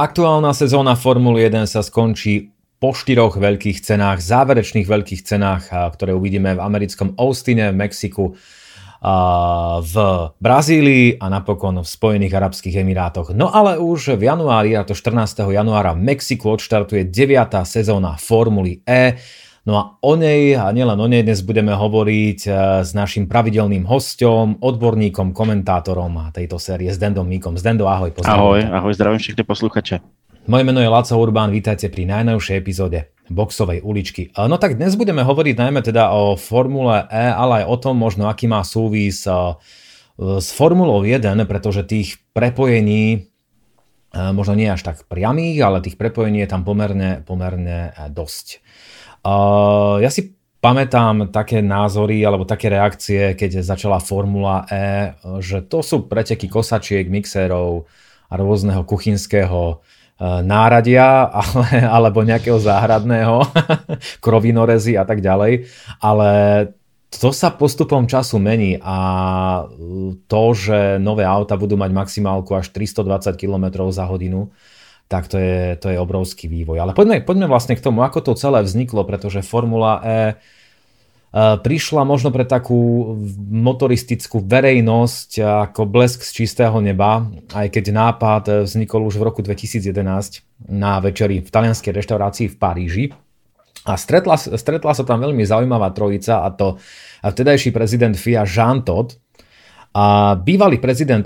Aktuálna sezóna Formuly 1 sa skončí po 4 veľkých cenách, záverečných veľkých cenách, ktoré uvidíme v americkom Austine, v Mexiku, v Brazílii a napokon v Spojených arabských emirátoch. No ale už v januári, a to 14. januára v Mexiku odštartuje 9. sezóna Formuly E. No a o nej, a nielen o nej, dnes budeme hovoriť s našim pravidelným hosťom, odborníkom, komentátorom tejto série, s Dendom Míkom. Zdendo, ahoj. Ahoj, zdravím všechny posluchače. Moje meno je Laco Urbán, vítajte pri najnovšej epizóde Boxovej uličky. No tak dnes budeme hovoriť najmä teda o Formule E, ale aj o tom možno, aký má súvis s Formulou 1, pretože tých prepojení, možno nie až tak priamých, ale tých prepojení je tam pomerne dosť. Ja si pamätám také názory alebo také reakcie, keď začala Formula E, že to sú preteky kosačiek, mixérov a rôzneho kuchynského náradia alebo nejakého záhradného, krovinorezy a tak ďalej. Ale to sa postupom času mení a to, že nové auta budú mať maximálku až 320 km za hodinu, tak to je obrovský vývoj. Ale poďme vlastne k tomu, ako to celé vzniklo, pretože Formula E prišla možno pre takú motoristickú verejnosť ako blesk z čistého neba, aj keď nápad vznikol už v roku 2011 na večeri v talianskej reštaurácii v Paríži. A stretla sa tam veľmi zaujímavá trojica, a to vtedajší prezident FIA Jean Todt, a bývalý prezident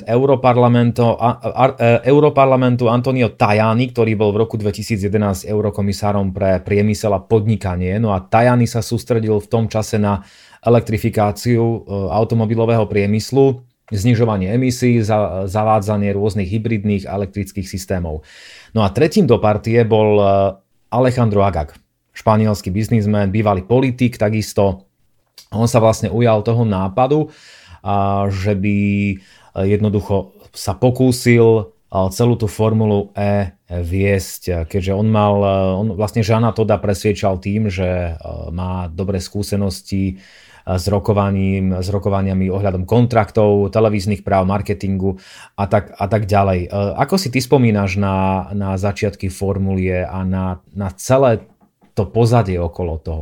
Europarlamentu Antonio Tajani, ktorý bol v roku 2011 eurokomisárom pre priemysel a podnikanie. No a Tajani sa sústredil v tom čase na elektrifikáciu automobilového priemyslu, znižovanie emisí, zavádzanie rôznych hybridných a elektrických systémov. No a tretím do partie bol Alejandro Agag, španielský biznismen, bývalý politik takisto. On sa vlastne ujal toho nápadu, a že by jednoducho sa pokúsil celú tú Formulu E viesť, keďže on vlastne Jeana Todda presviečal tým, že má dobré skúsenosti s rokovaniami ohľadom kontraktov, televíznych práv, marketingu a tak ďalej. Ako si ty spomínaš na začiatky Formuly a na celé to pozadie okolo toho?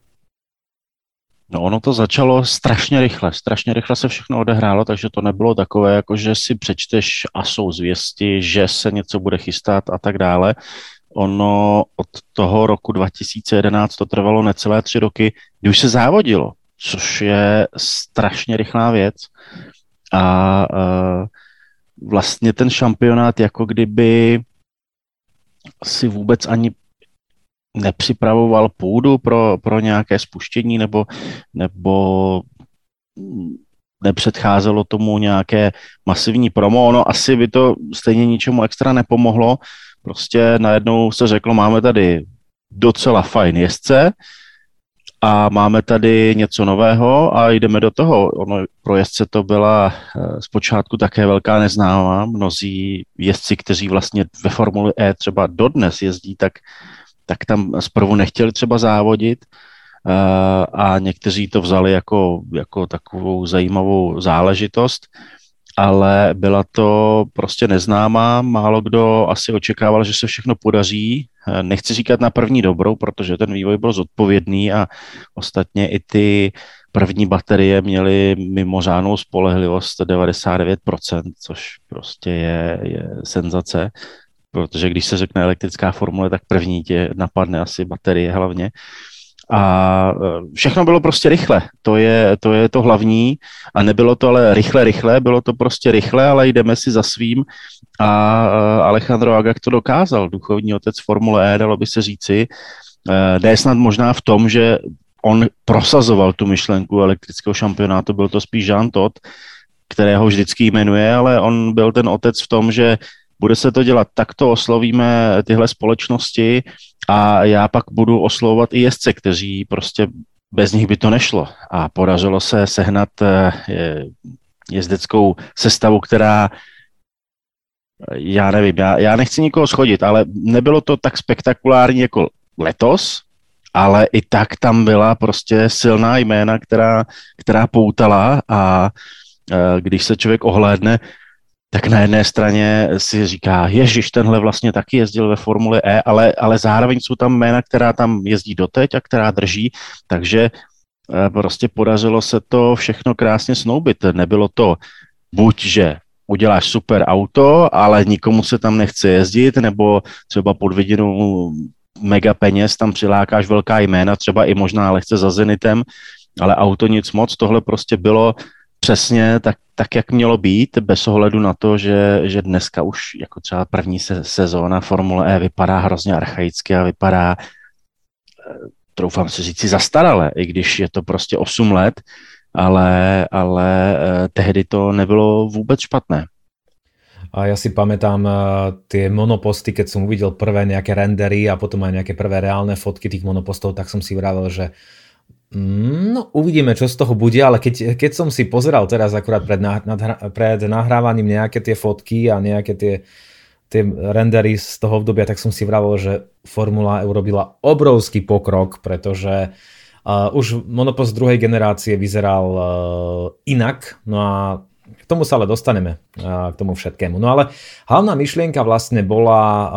No ono to začalo strašně rychle se všechno odehrálo, takže to nebylo takové, jako že si přečteš a jsou zvěsti, že se něco bude chystat a tak dále. Ono od toho roku 2011 to trvalo necelé 3 roky, kdy už se závodilo, což je strašně rychlá věc a vlastně ten šampionát jako kdyby si vůbec ani nepřipravoval půdu pro nějaké spuštění nebo nepředcházelo tomu nějaké masivní promo. Ono asi by to stejně ničemu extra nepomohlo. Prostě najednou se řeklo, máme tady docela fajn jezdce a máme tady něco nového a jdeme do toho. Ono pro jezdce to byla zpočátku také velká neznámá. Mnozí jezdci, kteří vlastně ve Formuli E třeba dodnes jezdí, tak tam zprvu nechtěli třeba závodit a někteří to vzali jako takovou zajímavou záležitost, ale byla to prostě neznámá, málo kdo asi očekával, že se všechno podaří. Nechci říkat na první dobrou, protože ten vývoj byl zodpovědný a ostatně i ty první baterie měly mimořádnou spolehlivost 99%, což prostě je senzace. Protože když se řekne elektrická formule, tak první tě napadne asi baterie hlavně. A všechno bylo prostě rychle, to je to hlavní a nebylo to ale rychle, bylo to prostě rychle, ale jdeme si za svým a Alejandro Agag to dokázal, duchovní otec Formule E, dalo by se říci. Ne snad možná v tom, že on prosazoval tu myšlenku elektrického šampionátu, byl to spíš Jean Todt, kterého vždycky jmenuje, ale on byl ten otec v tom, že bude se to dělat takto, oslovíme tyhle společnosti a já pak budu oslovovat i jezdce, kteří prostě bez nich by to nešlo. A podařilo se sehnat jezdeckou sestavu, která, já nevím, já nechci nikoho schodit, ale nebylo to tak spektakulární jako letos, ale i tak tam byla prostě silná jména, která poutala a když se člověk ohlédne, tak na jedné straně si říká, ježiš, tenhle vlastně taky jezdil ve Formuli E, ale zároveň jsou tam jména, která tam jezdí doteď a která drží, takže prostě podařilo se to všechno krásně snoubit. Nebylo to buď, že uděláš super auto, ale nikomu se tam nechce jezdit, nebo třeba pod vidinou mega peněz tam přilákáš velká jména, třeba i možná lehce za Zenitem, ale auto nic moc, tohle prostě bylo přesně tak, jak mělo být, bez ohledu na to, že dneska už jako třeba první sezóna Formule E vypadá hrozně archaicky a vypadá, troufám si říct, zastarale, i když je to prostě 8 let, ale tehdy to nebylo vůbec špatné. A ja si pamätám tie monoposty, keď som uvidel prvé nejaké rendery a potom aj nejaké prvé reálne fotky tých monopostov, tak som si vravel, že no uvidíme, čo z toho bude, ale keď som si pozeral teraz akurát pred nahrávaním nejaké tie fotky a nejaké tie rendery z toho obdobia, tak som si vravel, že Formula E urobila obrovský pokrok, pretože už monopost druhej generácie vyzeral inak, no a k tomu sa ale dostaneme, k tomu všetkému. No ale hlavná myšlienka vlastne bola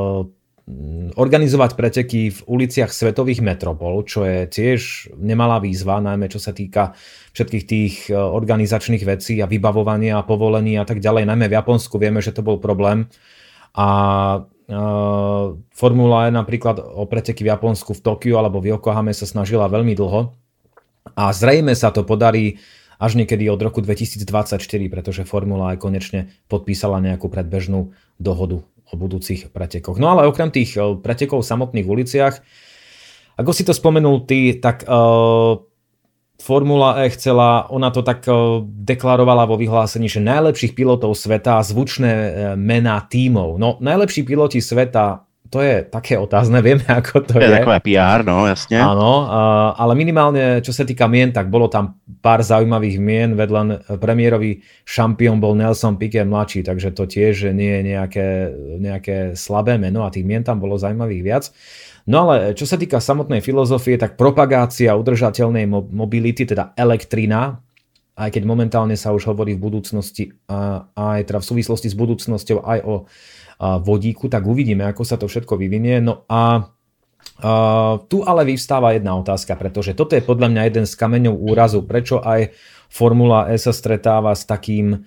organizovať preteky v uliciach svetových metropol, čo je tiež nemalá výzva, najmä čo sa týka všetkých tých organizačných vecí a vybavovania a povolení a tak ďalej. Najmä v Japonsku vieme, že to bol problém. A Formula E napríklad o preteky v Japonsku, v Tokiu alebo v Yokohame sa snažila veľmi dlho. A zrejme sa to podarí až niekedy od roku 2024, pretože Formula E konečne podpísala nejakú predbežnú dohodu o budúcich pretekoch. No ale okrem tých pretekov v samotných uliciach, ako si to spomenul ty, tak Formula E chcela, ona to tak deklarovala vo vyhlásení, že najlepších pilotov sveta a zvučné mená tímov. No najlepší piloti sveta, to je také otázne, vieme, ako to je. Je takové PR, no, jasne. Áno, ale minimálne, čo sa týka mien, tak bolo tam pár zaujímavých mien, vedľa premiérový šampión bol Nelson Piquet mladší, takže to tiež nie je nejaké slabé meno a tých mien tam bolo zaujímavých viac. No ale čo sa týka samotnej filozofie, tak propagácia udržateľnej mobility, teda elektrina, aj keď momentálne sa už hovorí v budúcnosti, aj teda v súvislosti s budúcnosťou aj o vodíku, tak uvidíme, ako sa to všetko vyvinie. No a tu ale vyvstáva jedna otázka, pretože toto je podľa mňa jeden z kameňov úrazu, prečo aj Formula E sa stretáva s takým,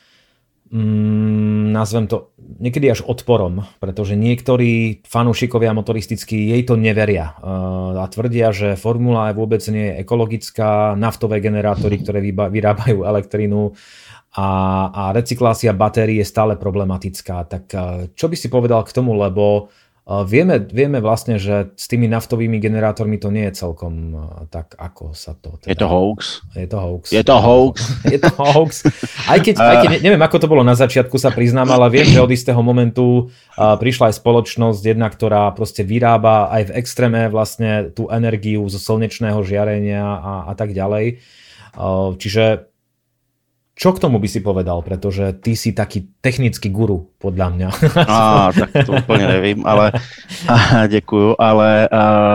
nazvem to, niekedy až odporom, pretože niektorí fanúšikovia motoristickí jej to neveria a tvrdia, že Formula E vôbec nie je ekologická, naftové generátory, ktoré vyrábajú elektrínu, a recyklácia batérií je stále problematická. Tak čo by si povedal k tomu, lebo vieme vlastne, že s tými naftovými generátormi to nie je celkom tak, ako sa to... Teda... Je to hoax. Je to hoax. Je to hoax. Je to hoax. Aj keď neviem, ako to bolo na začiatku, sa priznám, ale viem, že od istého momentu prišla aj spoločnosť jedna, ktorá proste vyrába aj v extréme vlastne tú energiu zo slnečného žiarenia a tak ďalej. Čiže čo k tomu by si povedal, pretože ty si taký technický guru, podľa mňa. Tak to úplně nevím, ale děkuju, ale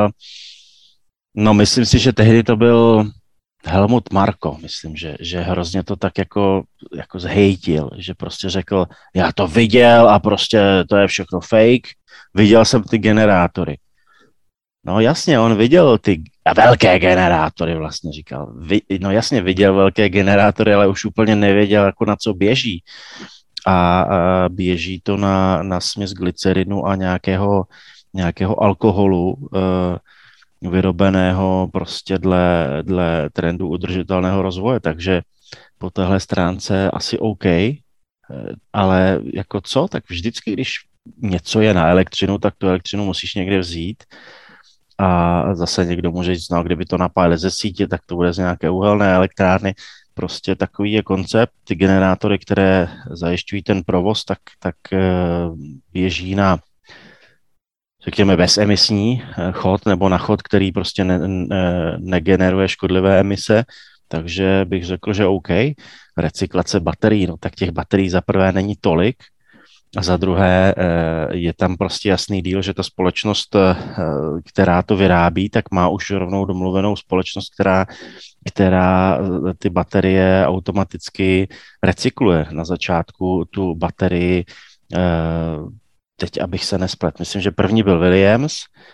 no myslím si, že tehdy to byl Helmut Marko, myslím, že hrozně to tak jako zhejtil, že prostě řekl, já to viděl a prostě to je všechno fake, viděl jsem ty generátory. No jasně, on viděl ty velké generátory, vlastně říkal. No jasně, viděl velké generátory, ale už úplně nevěděl, jako na co běží. A běží to na směs glycerinu a nějakého alkoholu vyrobeného prostě dle trendu udržitelného rozvoje. Takže po téhle stránce asi OK, ale jako co? Tak vždycky, když něco je na elektřinu, tak tu elektřinu musíš někde vzít. A zase někdo může říct, no kdyby to napájeli ze sítě, tak to bude z nějaké uhelné elektrárny. Prostě takový je koncept. Ty generátory, které zajišťují ten provoz, tak běží na, řekněme, bezemisní chod nebo na chod, který prostě negeneruje škodlivé emise. Takže bych řekl, že OK. Recyklace baterií, no tak těch baterií za prvé není tolik, a za druhé je tam prostě jasný deal, že ta společnost, která to vyrábí, tak má už rovnou domluvenou společnost, která která ty baterie automaticky recykluje. Na začátku tu baterii, teď abych se nesplet, myslím, že první byl Williams,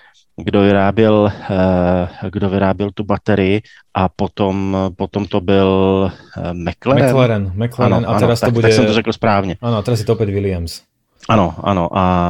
kdo vyráběl tu baterii a potom to byl McLaren. McLaren ano, a teraz tak, to bude... tak jsem to řekl správně. Ano, a teraz je to opět Williams. Ano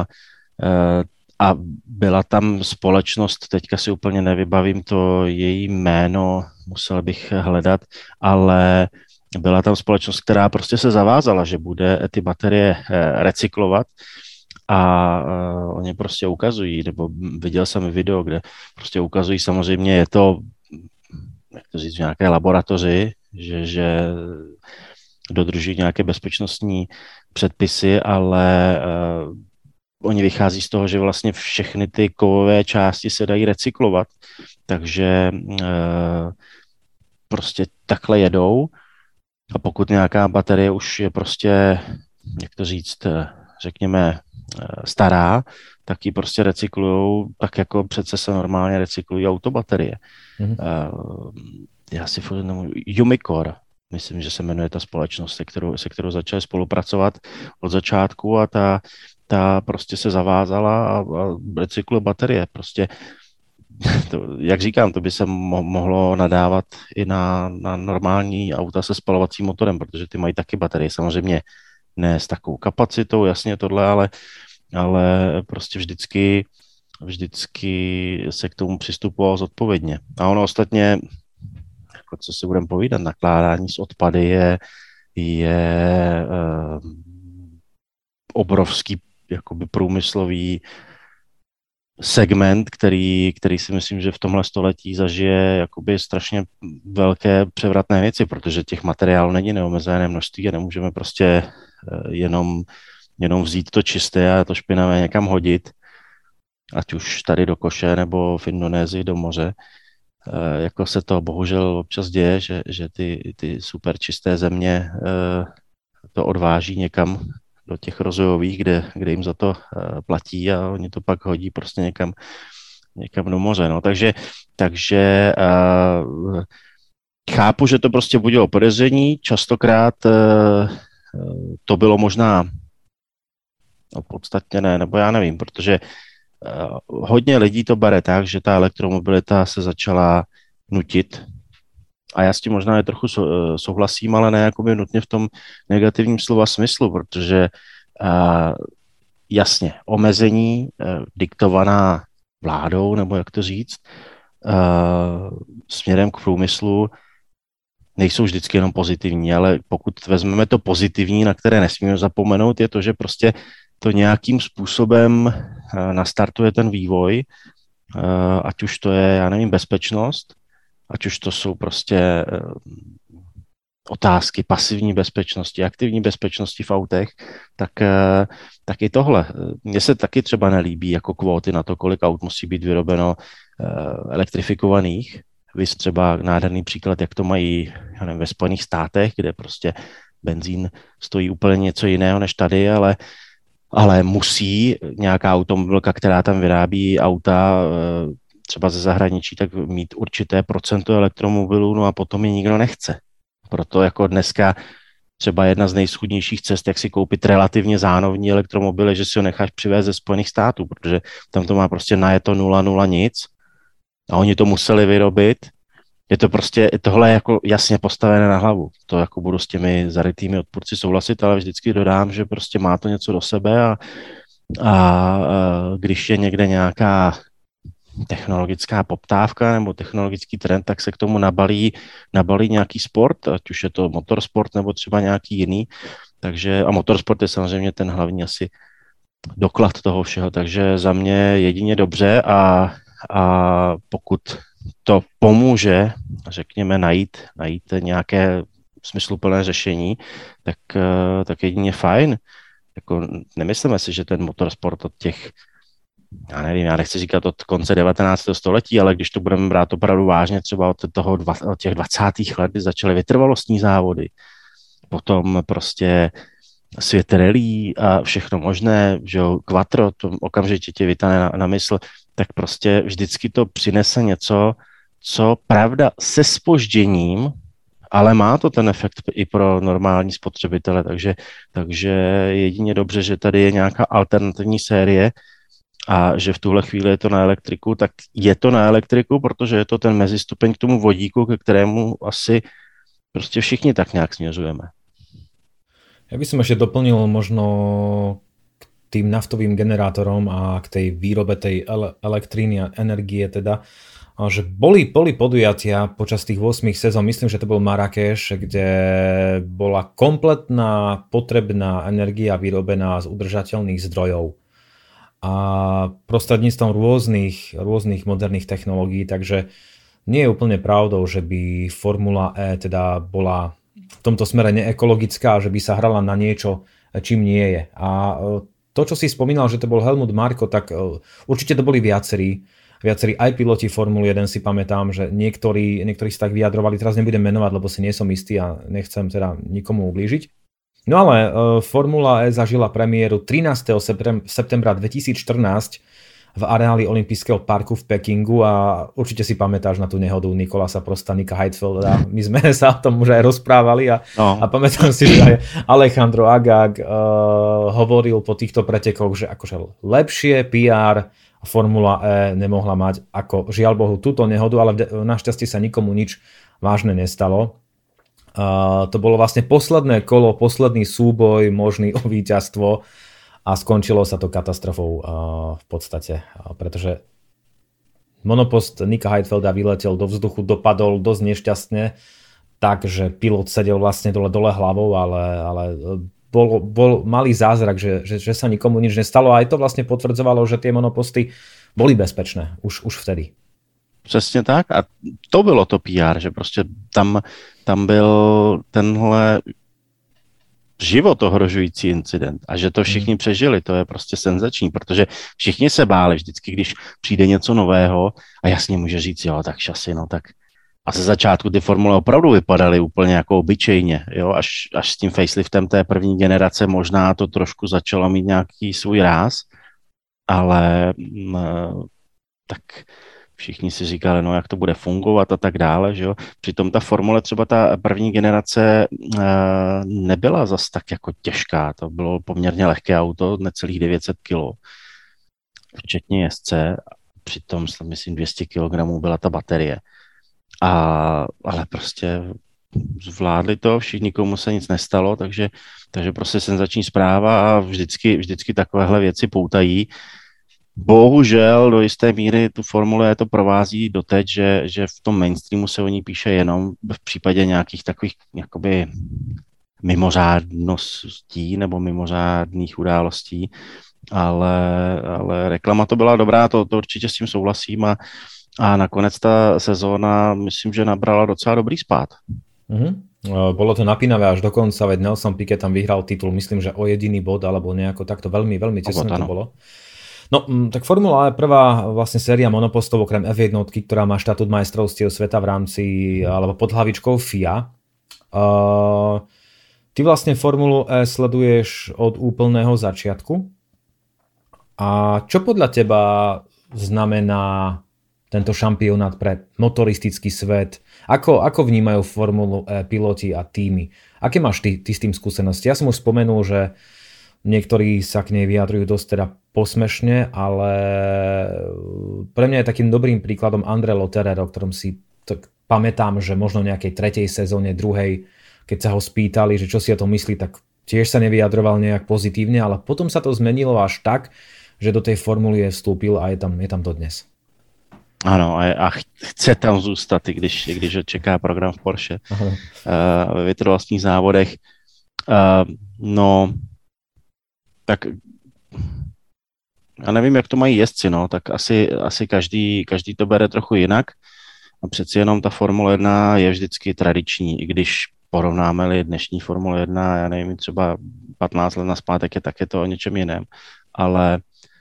a byla tam společnost, teďka si úplně nevybavím to její jméno, musel bych hledat, ale byla tam společnost, která prostě se zavázala, že bude ty baterie recyklovat a oni prostě ukazují, nebo viděl jsem video, kde prostě ukazují, samozřejmě je to, jak to říct, v nějaké laboratoři, že dodržují nějaké bezpečnostní předpisy, ale oni vychází z toho, že vlastně všechny ty kovové části se dají recyklovat, takže prostě takhle jedou a pokud nějaká baterie už je prostě, jak to říct, řekněme, stará, tak ji prostě recyklujou tak, jako přece se normálně recyklují autobaterie. Mm-hmm. Já si Umicore, myslím, že se jmenuje ta společnost, se kterou začali spolupracovat od začátku a ta prostě se zavázala a recykluje baterie. Prostě, jak říkám, to by se mohlo nadávat i na normální auta se spalovacím motorem, protože ty mají taky baterie. Samozřejmě ne s takovou kapacitou, jasně tohle, ale prostě vždycky se k tomu přistupoval zodpovědně. A ono ostatně, jako co si budeme povídat, nakládání s odpady je obrovský jakoby průmyslový segment, který si myslím, že v tomhle století zažije jakoby strašně velké převratné věci, protože těch materiálů není neomezené množství a nemůžeme prostě jenom vzít to čisté a to špinavé někam hodit, ať už tady do koše nebo v Indonésii do moře. Jako se to bohužel občas děje, že ty super čisté země to odváží někam do těch rozvojových, kde jim za to platí a oni to pak hodí prostě někam do moře. No. Takže chápu, že to prostě budilo podezření. Častokrát to bylo možná podstatně ne, nebo já nevím, protože hodně lidí to bere tak, že ta elektromobilita se začala nutit a já s tím možná je trochu souhlasím, ale ne jakoby nutně v tom negativním slova smyslu, protože jasně, omezení diktovaná vládou, nebo jak to říct, směrem k průmyslu nejsou vždycky jenom pozitivní, ale pokud vezmeme to pozitivní, na které nesmíme zapomenout, je to, že prostě to nějakým způsobem nastartuje ten vývoj, ať už to je, já nevím, bezpečnost, ať už to jsou prostě otázky pasivní bezpečnosti, aktivní bezpečnosti v autech, tak i tohle. Mně se taky třeba nelíbí jako kvóty na to, kolik aut musí být vyrobeno elektrifikovaných. Vys třeba nádherný příklad, jak to mají, já nevím, ve Spojených státech, kde prostě benzín stojí úplně něco jiného než tady, ale musí nějaká automobilka, která tam vyrábí auta třeba ze zahraničí, tak mít určité procento elektromobilů, no a potom je nikdo nechce. Proto jako dneska třeba jedna z nejschudnějších cest, jak si koupit relativně zánovní elektromobil, je, že si ho necháš přivést ze Spojených států, protože tam to má prostě najeto 0,0 nic a oni to museli vyrobit. Je to prostě, tohle je jako jasně postavené na hlavu. To jako budu s těmi zarytými odpůrci souhlasit, ale vždycky dodám, že prostě má to něco do sebe a když je někde nějaká technologická poptávka nebo technologický trend, tak se k tomu nabalí nějaký sport, ať už je to motorsport nebo třeba nějaký jiný. Takže, a motorsport je samozřejmě ten hlavní asi doklad toho všeho, takže za mě jedině dobře a pokud to pomůže, řekněme, najít nějaké smysluplné řešení, tak jedině fajn. Jako, nemyslíme si, že ten motorsport od těch, já nevím, já nechci říkat od konce 19. století, ale když to budeme brát opravdu vážně, třeba od těch 20. let, kdy začaly vytrvalostní závody, potom prostě svět rally a všechno možné, že jo, quattro, to okamžitě tě vytane na mysl, tak prostě vždycky to přinese něco, co pravda se zpožděním, ale má to ten efekt i pro normální spotřebitele, takže jedině dobře, že tady je nějaká alternativní série a že v tuhle chvíli je to na elektriku, tak je to na elektriku, protože je to ten mezistupeň k tomu vodíku, ke kterému asi prostě všichni tak nějak směřujeme. Ja by som ešte doplnil možno k tým naftovým generátorom a k tej výrobe tej elektríny a energie teda, že boli podujatia počas tých 8 sezón, myslím, že to bol Marrakeš, kde bola kompletná potrebná energia vyrobená z udržateľných zdrojov a prostredníctvom rôznych moderných technológií, takže nie je úplne pravdou, že by Formula E teda bola v tomto smere neekologická, že by sa hrala na niečo, čím nie je. A to, čo si spomínal, že to bol Helmut Marko, tak určite to boli viacerí aj piloti Formuly 1 si pamätám, že niektorí sa tak vyjadrovali, teraz nebudem menovať, lebo si nie som istý a nechcem teda nikomu ublížiť. No ale Formula E zažila premiéru 13. septembra 2014 v areáli olympijského parku v Pekingu a určite si pamätáš na tú nehodu Nikolasa Prosta, Nika Heidfelda. My sme sa o tom už aj rozprávali a pamätám si, že aj Alejandro Agag hovoril po týchto pretekoch, že akože lepšie PR Formula E nemohla mať ako žiaľ Bohu túto nehodu, ale našťastie sa nikomu nič vážne nestalo. To bolo vlastne posledné kolo, posledný súboj možný o víťazstvo a skončilo sa to katastrofou v podstate, pretože monopost Nika Heidfelda vyletel do vzduchu, dopadol dosť nešťastne, takže pilot sedel vlastne dole hlavou, ale bol malý zázrak, že sa nikomu nič nestalo a aj to vlastne potvrdzovalo, že tie monoposty boli bezpečné už vtedy. Přesně tak a to bylo to PR, že prostě tam byl tenhle život ohrožující incident a že to všichni přežili, to je prostě senzační, protože všichni se báli vždycky, když přijde něco nového a jasně může říct, jo, tak šasy, no tak. A ze začátku ty formule opravdu vypadaly úplně jako obyčejně, jo, až s tím faceliftem té první generace možná to trošku začalo mít nějaký svůj ráz, ale tak všichni si říkali, no jak to bude fungovat a tak dále, že jo. Přitom ta formule, třeba ta první generace nebyla zas tak jako těžká, to bylo poměrně lehké auto, necelých 900 kg, včetně jezdce, přitom myslím 200 kg byla ta baterie. Ale prostě zvládli to, nikomu se nic nestalo, takže prostě senzační zpráva a vždycky takovéhle věci poutají. Bohužel do jisté míry tu formule to provází doteď, že v tom mainstreamu se o ní píše jenom v případě nějakých takových jakoby mimořádností nebo mimořádných událostí, ale reklama to byla dobrá, to určitě s tím souhlasím a nakonec ta sezóna myslím, že nabrala docela dobrý spád. Bolo to napínavé až do konca, veď Nelson Piquet tam vyhral titul, myslím, že o jediný bod alebo nejako takto veľmi, veľmi tesné to bolo. No, tak Formula je prvá vlastne séria monopostov okrem F1, ktorá má štatút majstrovstiev sveta v rámci, alebo pod hlavičkou FIA. Ty vlastne Formulu E sleduješ od úplného začiatku. A čo podľa teba znamená tento šampionát pre motoristický svet? Ako vnímajú Formulu E piloti a týmy? Aké máš ty s tým skúsenosti? Ja som už spomenul, že niektorí sa k nej vyjadrujú dosť teda posmešne, ale pre mňa je takým dobrým príkladom André Lotterer, o ktorom si pamätám, že možno v nejakej tretej sezóne, druhej, keď sa ho spýtali, že čo si o tom myslí, tak tiež sa nevyjadroval nejak pozitívne, ale potom sa to zmenilo až tak, že do tej formuly vstúpil a je tam dodnes. Ano, a chce tam zůstat, i když čeká program v Porsche ve větrovlastních závodech. No, tak já nevím, jak to mají jezdci, no, tak asi každý to bere trochu jinak a přeci jenom ta Formule 1 je vždycky tradiční, i když porovnáme-li dnešní Formule 1, já nevím, třeba 15 let nazpátek tak je to o něčem jiném, ale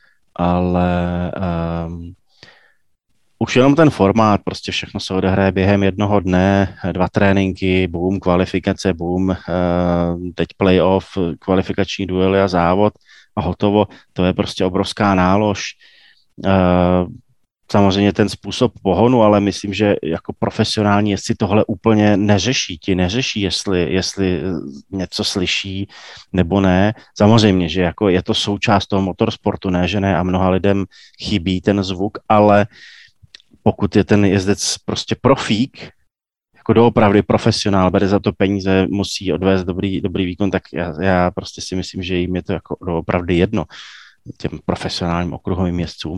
už jenom ten formát, prostě všechno se odehraje během jednoho dne, 2 tréninky, boom, kvalifikace, boom, teď playoff, kvalifikační duely a závod a hotovo. To je prostě obrovská nálož. samozřejmě ten způsob pohonu, ale myslím, že jako profesionální jezdci tohle úplně neřeší. Ti neřeší, jestli něco slyší nebo ne. Samozřejmě, že jako je to součást toho motorsportu, ne, že ne, a mnoha lidem chybí ten zvuk, ale pokud je ten jezdec prostě profík, jako doopravdy profesionál, bere za to peníze, musí odvést dobrý výkon, tak já prostě si myslím, že jim je to jako doopravdy jedno, těm profesionálním okruhovým jezdcům.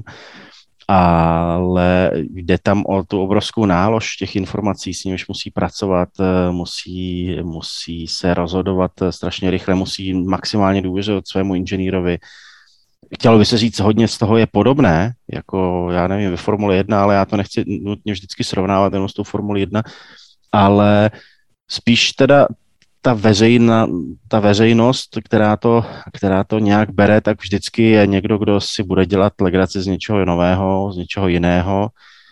Ale jde tam o tu obrovskou nálož těch informací, s nimiž musí pracovat, musí se rozhodovat strašně rychle, musí maximálně důvěřovat svému inženýrovi. Chtělo by se říct, hodně z toho je podobné, jako já nevím, ve Formule 1, ale já to nechci nutně vždycky srovnávat jenom s tou Formule 1, ale spíš teda ta veřejnost, která to nějak bere, tak vždycky je někdo, kdo si bude dělat legraci z něčeho nového, z něčeho jiného.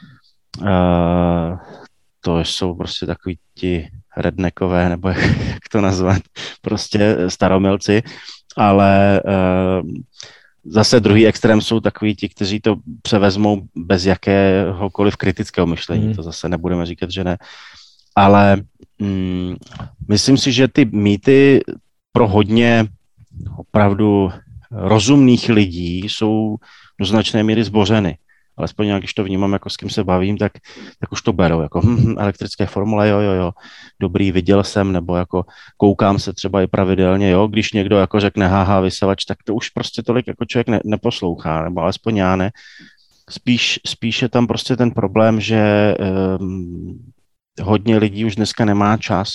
To jsou prostě takový ti redneckové, nebo jak to nazvat, prostě staromilci, ale zase druhý extrém jsou takový ti, kteří to převezmou bez jakéhokoliv kritického myšlení, to zase nebudeme říkat, že ne, ale myslím si, že ty mýty pro hodně opravdu rozumných lidí jsou do značné míry zbořeny. Alespoň jak když to vnímám, jako s kým se bavím, tak už to berou, jako elektrické formule, jo, dobrý, viděl jsem, nebo jako koukám se třeba i pravidelně, jo, když někdo jako řekne haha, vysavač, tak to už prostě tolik jako člověk neposlouchá, nebo alespoň já ne. Spíš je tam prostě ten problém, že hodně lidí už dneska nemá čas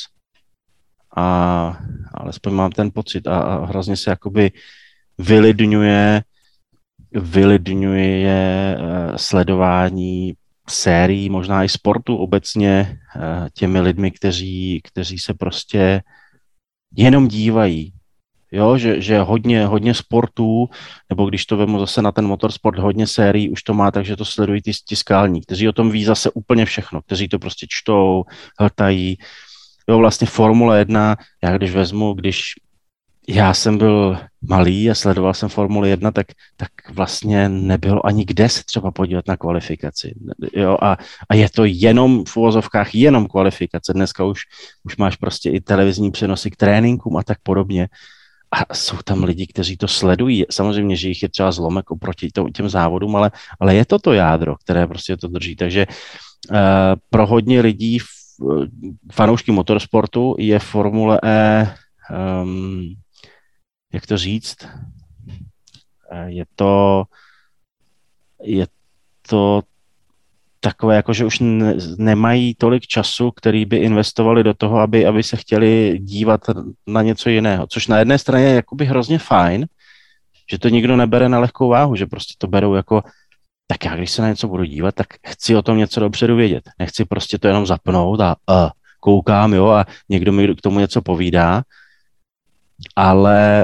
a alespoň mám ten pocit a hrozně se jakoby vylidňuje sledování sérií, možná i sportu obecně těmi lidmi, kteří se prostě jenom dívají. Jo, že hodně sportů, nebo když to vemu zase na ten motorsport, hodně sérií už to má, takže to sledují ty skalní, kteří o tom ví zase úplně všechno, kteří to prostě čtou, hltají. Jo, vlastně Formule 1, když já jsem byl malý a sledoval jsem Formule 1, tak vlastně nebylo ani kde se třeba podívat na kvalifikaci. Jo, a je to jenom v uvozovkách jenom kvalifikace. Dneska už máš prostě i televizní přenosy k tréninkům a tak podobně. A jsou tam lidi, kteří to sledují. Samozřejmě, že jich je třeba zlomek oproti těm závodům, ale je to jádro, které prostě to drží. Takže pro hodně lidí, fanoušky motorsportu, je Formule E, jak to říct, je to takové, jako že už nemají tolik času, který by investovali do toho, aby se chtěli dívat na něco jiného. Což na jedné straně je jakoby hrozně fajn, že to nikdo nebere na lehkou váhu, že prostě to berou jako, tak já když se na něco budu dívat, tak chci o tom něco dopředu vědět. Nechci prostě to jenom zapnout a koukám, jo, a někdo mi k tomu něco povídá, ale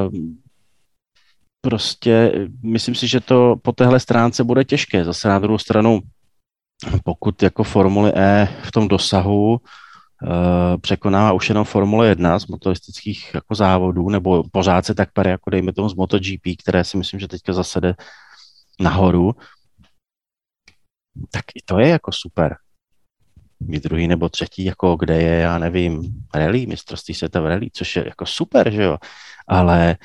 prostě myslím si, že to po téhle stránce bude těžké. Zase na druhou stranu, pokud jako Formule E v tom dosahu překonává už jenom Formule 1 z motoristických jako závodů, nebo pořád se tak pere, jako dejme tomu z MotoGP, které si myslím, že teďka zase jde nahoru, tak i to je jako super. Být druhý nebo třetí, jako kde je, já nevím, rally, mistrovství světa v rally, což je jako super, že jo, ale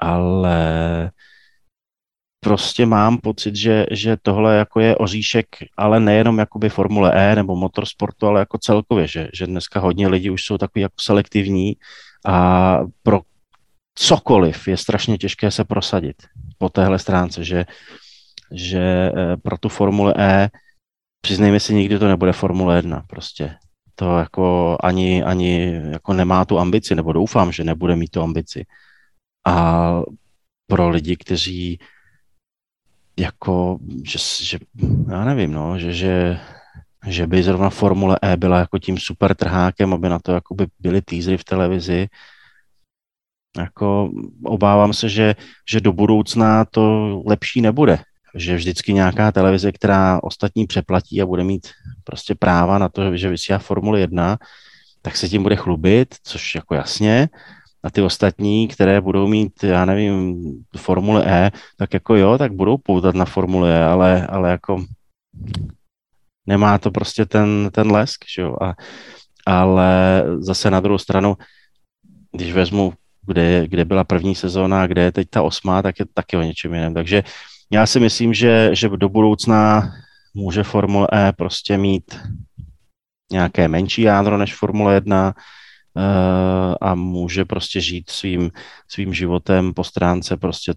prostě mám pocit, že tohle jako je oříšek, ale nejenom jakoby Formule E nebo motorsportu, ale jako celkově, že dneska hodně lidí už jsou takový jako selektivní a pro cokoliv je strašně těžké se prosadit po téhle stránce, že pro tu Formule E, přiznejme si, nikdy to nebude Formule 1 prostě. To jako ani jako nemá tu ambici, nebo doufám, že nebude mít tu ambici. A pro lidi, kteří jako, že já nevím, no, že by zrovna Formule E byla jako tím super trhákem, aby na to jako by byly teasery v televizi. Jako obávám se, že do budoucna to lepší nebude. Že vždycky nějaká televize, která ostatní přeplatí a bude mít prostě práva na to, že vysílá Formule 1, tak se tím bude chlubit, což jako jasně. A ty ostatní, které budou mít, já nevím, Formule E, tak jako jo, tak budou poutat na Formule E, ale jako nemá to prostě ten lesk, že jo, ale zase na druhou stranu, když vezmu, kde byla první sezóna a kde je teď ta 8., tak je taky o něčem jiném. Takže já si myslím, že do budoucna může Formule E prostě mít nějaké menší jádro než Formule 1 a může prostě žít svým životem po stránce prostě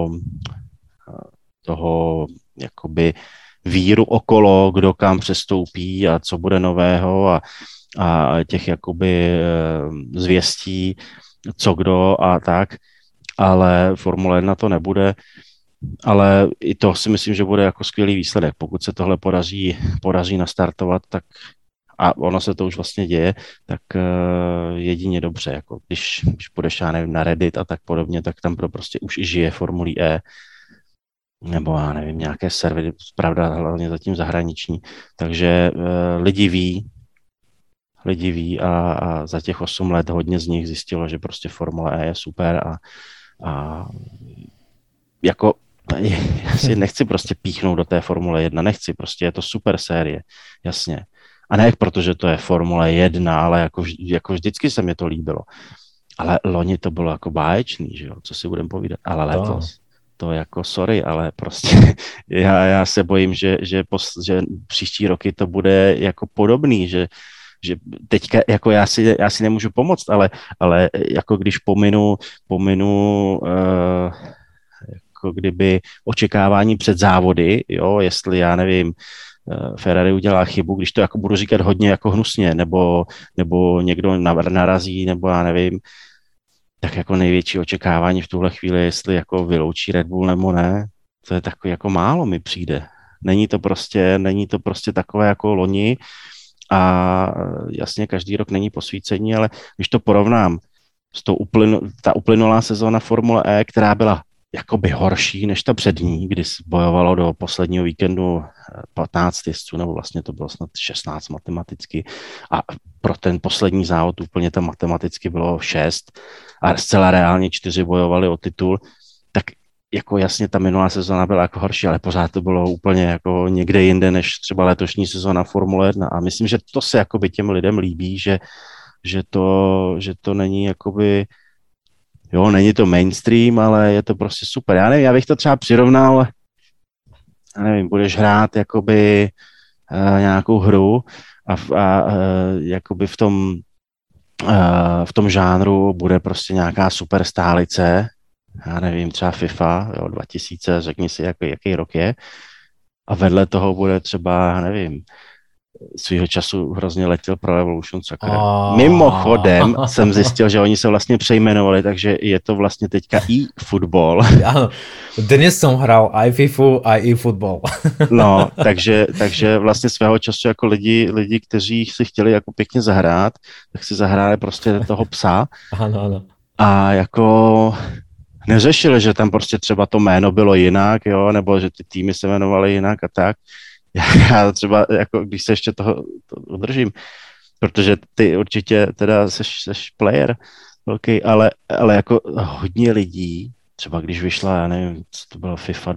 toho jakoby víru okolo, kdo kam přestoupí a co bude nového a těch jakoby zvěstí, co kdo a tak, ale Formule 1 to nebude, ale i to si myslím, že bude jako skvělý výsledek. Pokud se tohle podaří nastartovat, tak a ono se to už vlastně děje, tak jedině dobře, jako když půjdeš, já nevím, na Reddit a tak podobně, tak tam prostě už i žije Formulí E, nebo já nevím, nějaké servery, pravda, hlavně zatím zahraniční, takže lidi ví a za těch 8 let hodně z nich zjistilo, že prostě Formule E je super a jako já si nechci prostě píchnout do té Formule 1, nechci, prostě je to super série, jasně. A ne protože to je Formule 1, ale jako vždycky se mi to líbilo. Ale loni to bylo jako báječný, že jo, co si budem povídat, ale letos to jako sorry, ale prostě já se bojím, že příští roky to bude jako podobný, že teďka jako já si nemůžu pomoct, ale jako když pominu jako kdyby očekávání před závody, jo, jestli já nevím, Ferrari udělá chybu, když to jako budu říkat hodně jako hnusně, nebo někdo narazí, nebo já nevím, tak jako největší očekávání v tuhle chvíli, jestli jako vyloučí Red Bull nebo ne, to je takový jako málo mi přijde. Není to prostě takové jako loni a jasně každý rok není posvícení, ale když to porovnám s ta uplynulá sezóna Formule E, která byla jakoby horší než ta přední, kdy bojovalo do posledního víkendu 15 jezdců, nebo vlastně to bylo snad 16 matematicky a pro ten poslední závod úplně tam matematicky bylo 6 a zcela reálně 4 bojovali o titul, tak jako jasně ta minulá sezóna byla jako horší, ale pořád to bylo úplně jako někde jinde než třeba letošní sezóna Formule 1 a myslím, že to se jakoby těm lidem líbí, že to není jakoby jo, není to mainstream, ale je to prostě super. Já nevím, já bych to třeba přirovnal, já nevím, budeš hrát jakoby nějakou hru a jakoby v tom žánru bude prostě nějaká super stálice, já nevím, třeba FIFA, jo, 2000, řekni si, jaký rok je, a vedle toho bude třeba, já nevím, svýho času hrozně letěl Pro Evolution Soccer. Mimochodem jsem zjistil, že oni se vlastně přejmenovali, takže je to vlastně teďka e-football. Áno, dnes som hral aj FIFU, aj e-football. No, takže vlastně svého času jako lidi, kteří si chtěli jako pěkně zahrát, tak si zahráli prostě toho psa. Ano. A jako neřešili, že tam prostě třeba to jméno bylo jinak, jo, nebo že ty týmy se jmenovaly jinak a tak. Já třeba, jako když se ještě toho udržím, protože ty určitě teda seš player velký, ale jako hodně lidí, třeba když vyšla, já nevím, co to bylo FIFA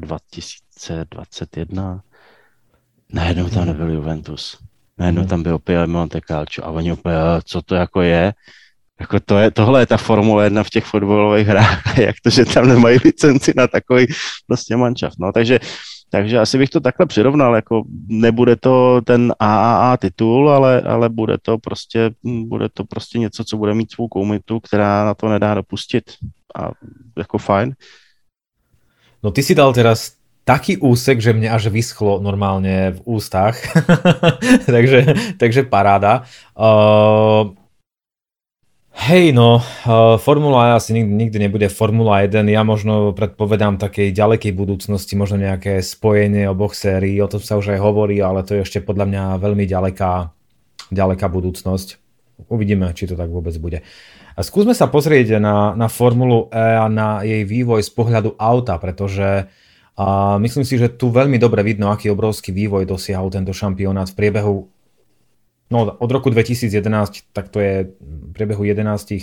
2021, najednou tam nebyl Juventus, najednou tam byl opět Monte Calcio a oni opět, co to jako je, jako tohle je ta Formule 1 v těch fotbalových hrách, jak to, že tam nemají licenci na takový prostě manšaft, no, takže asi bych to takhle přirovnal, jako nebude to ten AAA titul, ale bude to prostě něco, co bude mít svou komunitu, která na to nedá dopustit a jako fajn. No ty si dal teraz taký úsek, že mne až vyschlo normálne v ústach, takže paráda. Hej, no, Formula E asi nikdy nebude Formula 1, ja možno predpovedám takej ďalekej budúcnosti, možno nejaké spojenie oboch sérií, o tom sa už aj hovorí, ale to je ešte podľa mňa veľmi ďaleká budúcnosť. Uvidíme, či to tak vôbec bude. A skúsme sa pozrieť na Formulu E a na jej vývoj z pohľadu auta, pretože myslím si, že tu veľmi dobre vidno, aký obrovský vývoj dosiahol tento šampionát v priebehu od roku 2011, tak to je v priebehu 11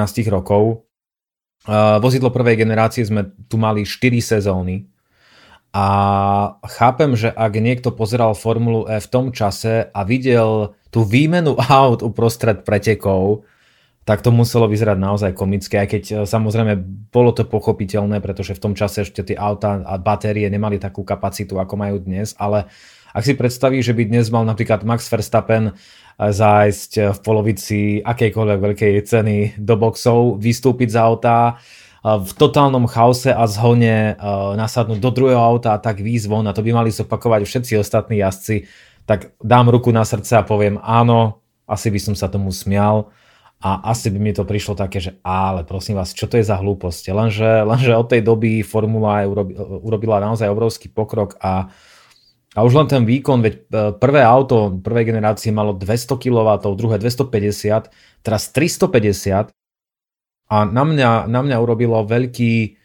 rokov. Vozidlo prvej generácie sme tu mali 4 sezóny A chápem, že ak niekto pozeral Formulu E v tom čase a videl tú výmenu aut uprostred pretekov, tak to muselo vyzerať naozaj komické, aj keď samozrejme bolo to pochopiteľné, pretože v tom čase ešte tie auta a batérie nemali takú kapacitu, ako majú dnes, ale ak si predstavíš, že by dnes mal napríklad Max Verstappen zájsť v polovici akejkoľvek veľkej ceny do boxov, vystúpiť z auta v totálnom chaose a zhone nasadnúť do druhého auta a tak výjsť von, a to by mali zopakovať všetci ostatní jazdci, tak dám ruku na srdce a poviem áno, asi by som sa tomu smial a asi by mi to prišlo také, že ale prosím vás, čo to je za hlúposť. Lenže od tej doby Formula E urobila naozaj obrovský pokrok a už len ten výkon, veď prvé auto prvej generácie malo 200 kW, druhé 250, teraz 350. A na mňa urobilo veľký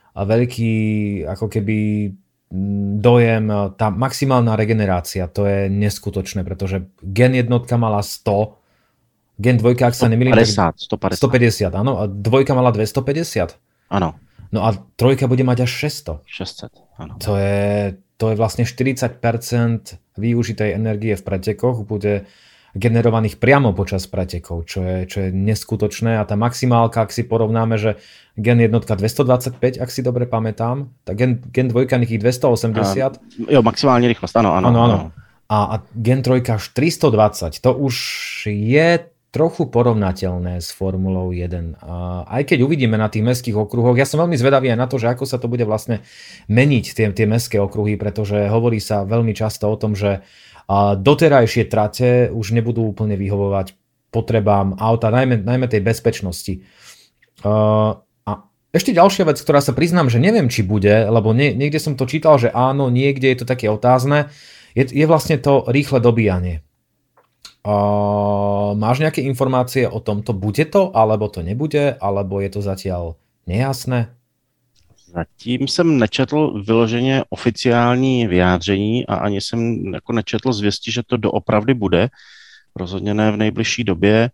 ako keby dojem tá maximálna regenerácia. To je neskutočné, pretože Gen 1 mala 100, Gen 2, ak sa nemýlim, 150, áno, a dvojka mala 250. Áno. No a trojka bude mať až 600, áno. To je vlastne 40% využitej energie v pretekoch bude generovaných priamo počas pretekov, čo je neskutočné. A tá maximálka, ak si porovnáme, že Gen 1 225, ak si dobre pamätám, tak Gen 2 nejakých 280. Jo, maximálne rýchlosť, áno. A Gen 3 až 320. To už je trochu porovnateľné s Formulou 1. Aj keď uvidíme na tých mestských okruhoch, ja som veľmi zvedavý aj na to, že ako sa to bude vlastne meniť tie mestské okruhy, pretože hovorí sa veľmi často o tom, že doterajšie trate už nebudú úplne vyhovovať potrebám auta, najmä tej bezpečnosti. A ešte ďalšia vec, ktorá sa priznám, že neviem, či bude, lebo niekde som to čítal, že áno, niekde je to také otázne, je vlastne to rýchle dobíjanie. Máš nejaké informácie o tomto? Bude to, alebo to nebude, alebo je to zatiaľ nejasné? Zatím jsem nečetl vyloženě oficiální vyjádření a ani jsem jako nečetl zvěsti, že to doopravdy bude. Rozhodně ne v nejbližší době.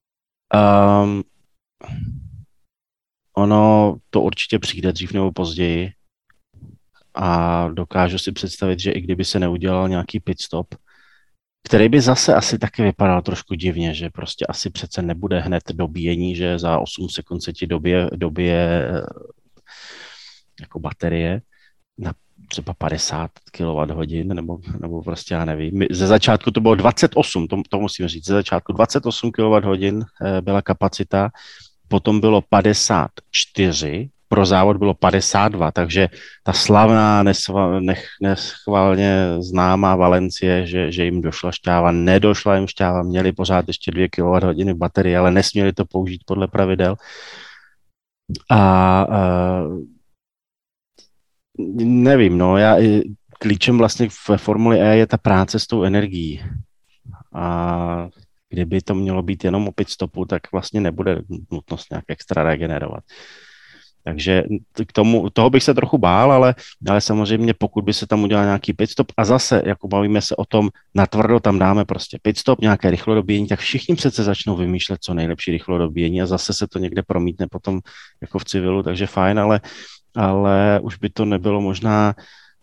Ono to určitě přijde dřív nebo později a dokážu si představit, že i kdyby se neudělal nějaký pit stop, který by zase asi taky vypadal trošku divně, že prostě asi přece nebude hned dobíjení, že za 8 sekund se ti dobije jako baterie na třeba 50 kWh, nebo prostě já nevím. Ze začátku to bylo 28, to musím říct, ze začátku 28 kWh byla kapacita, potom bylo 54, pro závod bylo 52, takže ta slavná, neschválně známá Valencie, že jim došla šťáva, nedošla jim šťáva, měli pořád ještě 2 kWh baterie, ale nesměli to použít podle pravidel. Nevím, no, klíčem vlastně ve Formuli E je ta práce s tou energií. A kdyby to mělo být jenom o pit stopu, tak vlastně nebude nutnost nějak extra regenerovat. Takže toho bych se trochu bál, ale samozřejmě pokud by se tam udělal nějaký pit stop a zase, jako bavíme se o tom, natvrdo tam dáme prostě pit stop, nějaké rychlodobíjení, tak všichni přece začnou vymýšlet co nejlepší rychlodobíjení a zase se to někde promítne potom jako v civilu, takže fajn, ale už by to nebylo možná,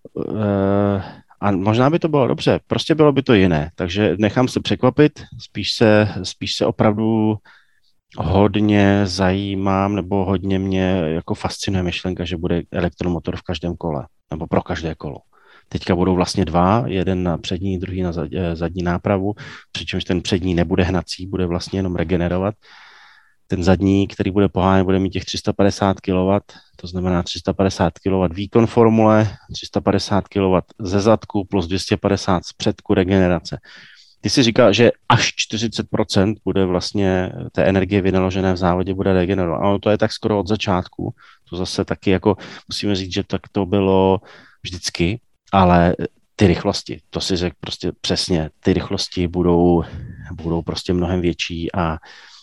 a možná by to bylo dobře, prostě bylo by to jiné, takže nechám se překvapit, spíš se opravdu hodně zajímám, nebo hodně mě jako fascinuje myšlenka, že bude elektromotor v každém kole, nebo pro každé kolo. Teďka budou vlastně dva, jeden na přední, druhý na zadní nápravu, přičemž ten přední nebude hnací, bude vlastně jenom regenerovat. Ten zadní, který bude poháněn, bude mít těch 350 kW, to znamená 350 kW výkon formule, 350 kW ze zadku plus 250 z předku regenerace. Ty si říkal, že až 40% bude vlastně té energie vynaložené v závodě bude regenerovat. Ano, to je tak skoro od začátku. To zase taky jako musíme říct, že tak to bylo vždycky, ale ty rychlosti, to si řekl prostě přesně, ty rychlosti budou prostě mnohem větší a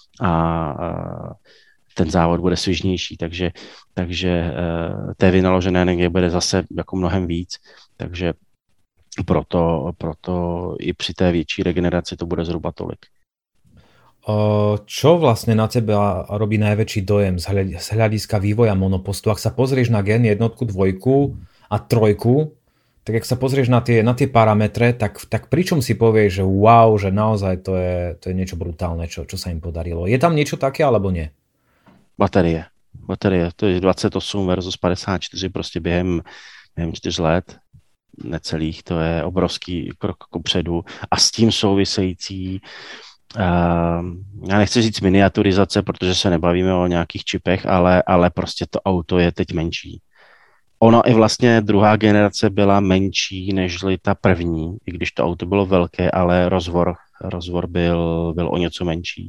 ten závod bude svižnější, takže té vynaložené energie bude zase jako mnohem víc, takže proto i při té větší regeneraci to bude zhruba tolik. Čo vlastne na teba robí najväčší dojem z hľadiska vývoja monopostu? Ak sa pozrieš na Gen 1, 2 a 3, tak ak sa pozrieš na tie parametre, tak pričom si povieš, že wow, že naozaj to je niečo brutálne, čo sa im podarilo. Je tam niečo také, alebo nie? Baterie, to je 28 versus 54 prostě během 4 let necelých, to je obrovský krok kupředu a s tím související já nechci říct miniaturizace, protože se nebavíme o nějakých čipech, ale prostě to auto je teď menší. Ono i vlastně druhá generace byla menší nežli ta první, i když to auto bylo velké, ale rozvor byl o něco menší.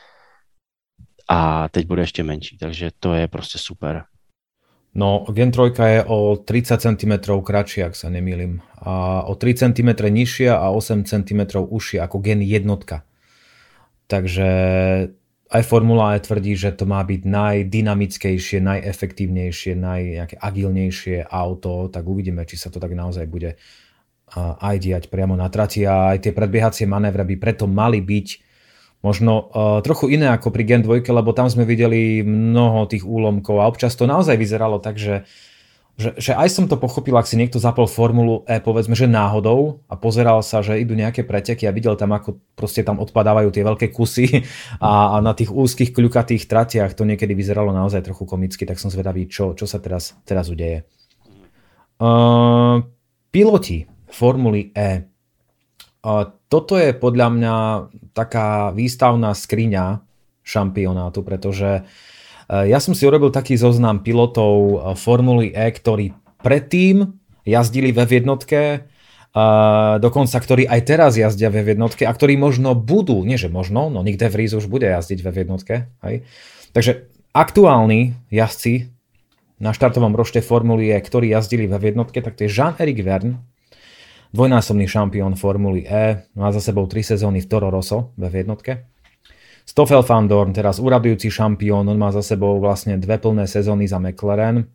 A teď bude ještě menší, takže to je prostě super. No, Gen 3 je o 30 cm kratšia, ak sa nemýlim. A o 3 cm nižšia a 8 cm užšia ako Gen 1. Takže aj Formula E tvrdí, že to má byť najdynamickejšie, najefektívnejšie, agilnejšie auto, tak uvidíme, či sa to tak naozaj bude aj diať priamo na trati. A aj tie predbiehacie manévre by preto mali byť možno trochu iné ako pri Gen 2, lebo tam sme videli mnoho tých úlomkov a občas to naozaj vyzeralo tak, že aj som to pochopil, ak si niekto zapol Formulu E, povedzme, že náhodou a pozeral sa, že idú nejaké preteky a videl tam, ako proste tam odpadávajú tie veľké kusy a na tých úzkých kľukatých tratiach to niekedy vyzeralo naozaj trochu komicky, tak som zvedavý, čo sa teraz udeje. Piloti Formuly E. Toto je podľa mňa taká výstavná skriňa šampionátu, pretože ja som si urobil taký zoznam pilotov Formuly E, ktorí predtým jazdili ve jednotke, dokonca ktorí aj teraz jazdia ve jednotke a ktorí možno budú, nie že možno, no Nick de Vries už bude jazdiť ve jednotke. Hej. Takže aktuálni jazdci na štartovom rošte Formuly E, ktorí jazdili ve jednotke, tak to je Jean-Éric Vergne, dvojnásobný šampión Formuly E, má za sebou 3 sezóny v Toro Rosso ve jednotke. Stoffel van Dorn, teraz úradujúci šampión, on má za sebou vlastne 2 plné sezóny za McLaren.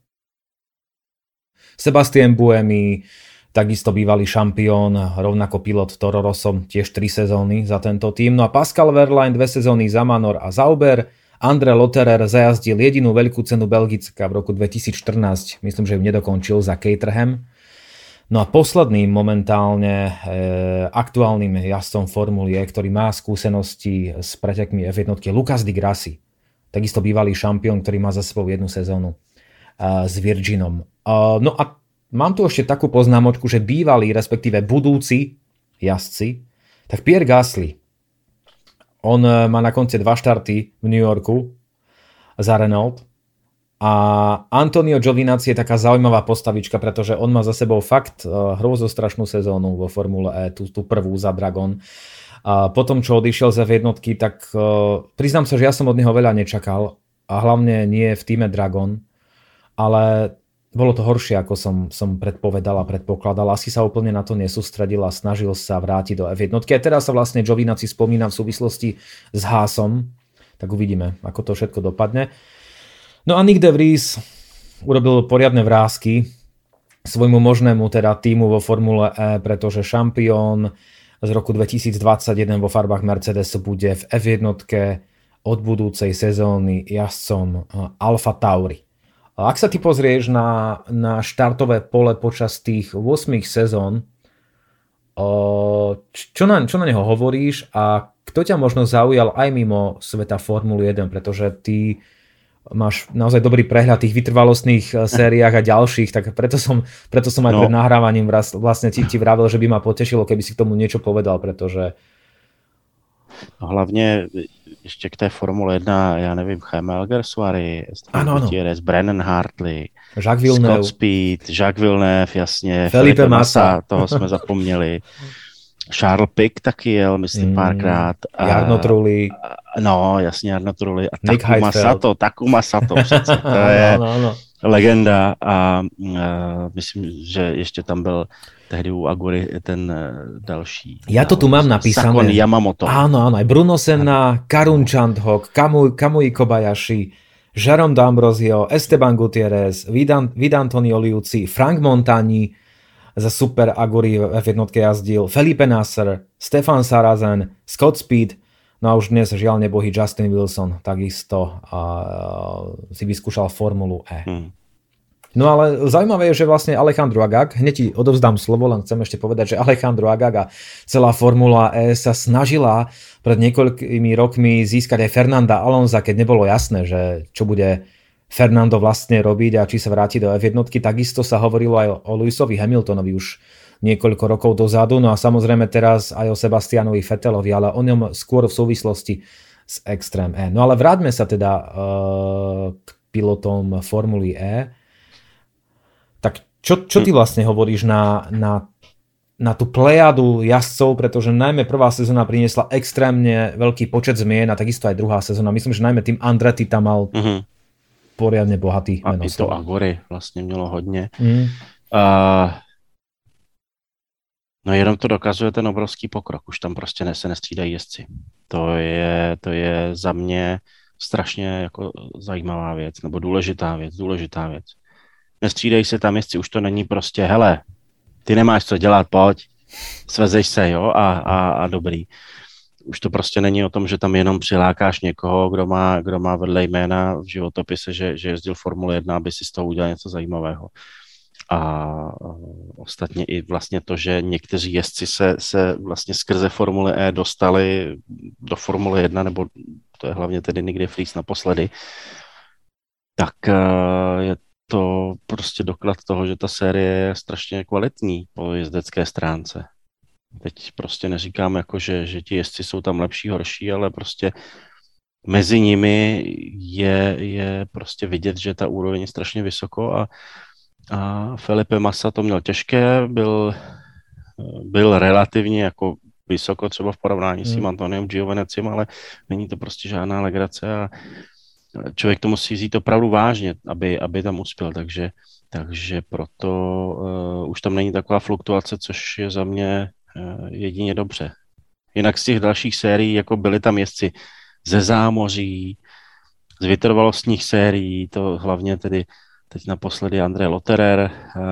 Sebastien Buemi, takisto bývalý šampión, rovnako pilot Toro Rosso, tiež 3 sezóny za tento tým. No a Pascal Wehrlein 2 sezóny za Manor a Sauber. André Lotterer zajazdil jedinú veľkú cenu Belgicka v roku 2014, myslím, že ju nedokončil za Caterham. No a posledným momentálne aktuálnym jazdcom Formuly E, ktorý má skúsenosti s pretekmi F1, je Lucas Di Grassi. Takisto bývalý šampión, ktorý má za sebou 1 sezónu s Virginom. No a mám tu ešte takú poznámočku, že bývalí, respektíve budúci jazdci, tak Pierre Gasly. On má na konci 2 štarty v New Yorku za Renault. A Antonio Giovinazzi je taká zaujímavá postavička, pretože on má za sebou fakt hrôzostrašnú sezónu vo Formule E, tú prvú za Dragon. A potom, čo odišiel za jednotky, tak priznám sa, že ja som od neho veľa nečakal a hlavne nie v týme Dragon, ale bolo to horšie, ako som predpovedal a predpokladal. Asi sa úplne na to nesústredil a snažil sa vrátiť do F1. A teraz sa vlastne Giovinazzi spomína v súvislosti s Haasom, tak uvidíme, ako to všetko dopadne. No a Nick de Vries urobil poriadne vrásky svojmu možnému teda týmu vo Formule E, pretože šampión z roku 2021 vo farbách Mercedes bude v F1 od budúcej sezóny jazdcom Alfa Tauri. Ak sa ty pozrieš na štartové pole počas tých 8 sezón, čo na neho hovoríš a kto ťa možno zaujal aj mimo sveta Formuly 1, pretože ty máš naozaj dobrý prehľad tých vytrvalostných sériách a ďalších, tak preto som aj pred nahrávaním vlastne ti vravel, že by ma potešilo, keby si k tomu niečo povedal, pretože... No hlavně ještě k té Formule 1, já nevím, Jaime Alguersuari, Gutierrez, Brennan Hartley, Scott Speed, Jacques Villeneuve, jasně, Felipe Massa, toho jsme zapomněli. Charles Pic taky jel, myslím, párkrát. Jarno Trulli. No, jasně, Jarno Trulli. A Takuma Sato přece. To je legenda. A myslím, že ještě tam byl tehdy u Agury ten další. Ja to tu mám napísané. Sakon Yamamoto. Áno, aj Bruno Senna, Karun Chandhok, Kamui Kobayashi, Jérôme D'Ambrosio, Esteban Gutierrez, Vidantonio Liuzzi, Frank Montagni, za Super Agury v F1 jazdil, Felipe Nasr, Stefan Sarrazin, Scott Speed, no a už dnes žiaľ nebohý Justin Wilson takisto si vyskúšal Formulu E. No ale zaujímavé je, že vlastne Alejandro Agag, hneď ti odovzdám slovo, len chcem ešte povedať, že Alejandro Agag a celá Formula E sa snažila pred niekoľkými rokmi získať aj Fernanda Alonsa, keď nebolo jasné, že čo bude Fernando vlastne robiť a či sa vráti do F1. Takisto sa hovorilo aj o Lewisovi Hamiltonovi už niekoľko rokov dozadu, no a samozrejme teraz aj o Sebastianovi Vettelovi, ale o ňom skôr v súvislosti s Extreme E. No ale vráťme sa teda k pilotom Formuly E. Tak čo ty vlastne hovoríš na tú plejadu jazdcov, pretože najmä prvá sezóna priniesla extrémne veľký počet zmien a takisto aj druhá sezóna. Myslím, že najmä tým Andretti tam mal poriadne bohatý menoslov. A i to Agory vlastně mělo hodně. No jenom to dokazuje ten obrovský pokrok. Už tam prostě se nestřídají jezdci. To je za mě strašně jako zajímavá věc, nebo důležitá věc. Nestřídají se tam jezdci, už to není prostě, hele, ty nemáš co dělat, pojď, svezeš se, jo, a dobrý. Už to prostě není o tom, že tam jenom přilákáš někoho, kdo má vedle jména v životopise, že jezdil Formule 1, aby si z toho udělal něco zajímavého. A ostatně i vlastně to, že někteří jezdci se vlastně skrze Formule E dostali do Formule 1, nebo to je hlavně tedy Nick de Vries naposledy, tak je to prostě doklad toho, že ta série je strašně kvalitní po jezdecké stránce. Teď prostě neříkám, jako, že ti jezdci jsou tam lepší, horší, ale prostě mezi nimi je prostě vidět, že ta úroveň je strašně vysoko a Felipe Massa to měl těžké, byl relativně jako vysoko třeba v porovnání s tím Antoniem Giovanecim, ale není to prostě žádná legrace a člověk to musí vzít opravdu vážně, aby tam uspěl, takže proto už tam není taková fluktuace, což je za mě jedině dobře. Jinak z těch dalších sérií, jako byli tam jezdci ze zámoří, z vytrvalostních sérií, to hlavně tedy teď naposledy André Lotterer,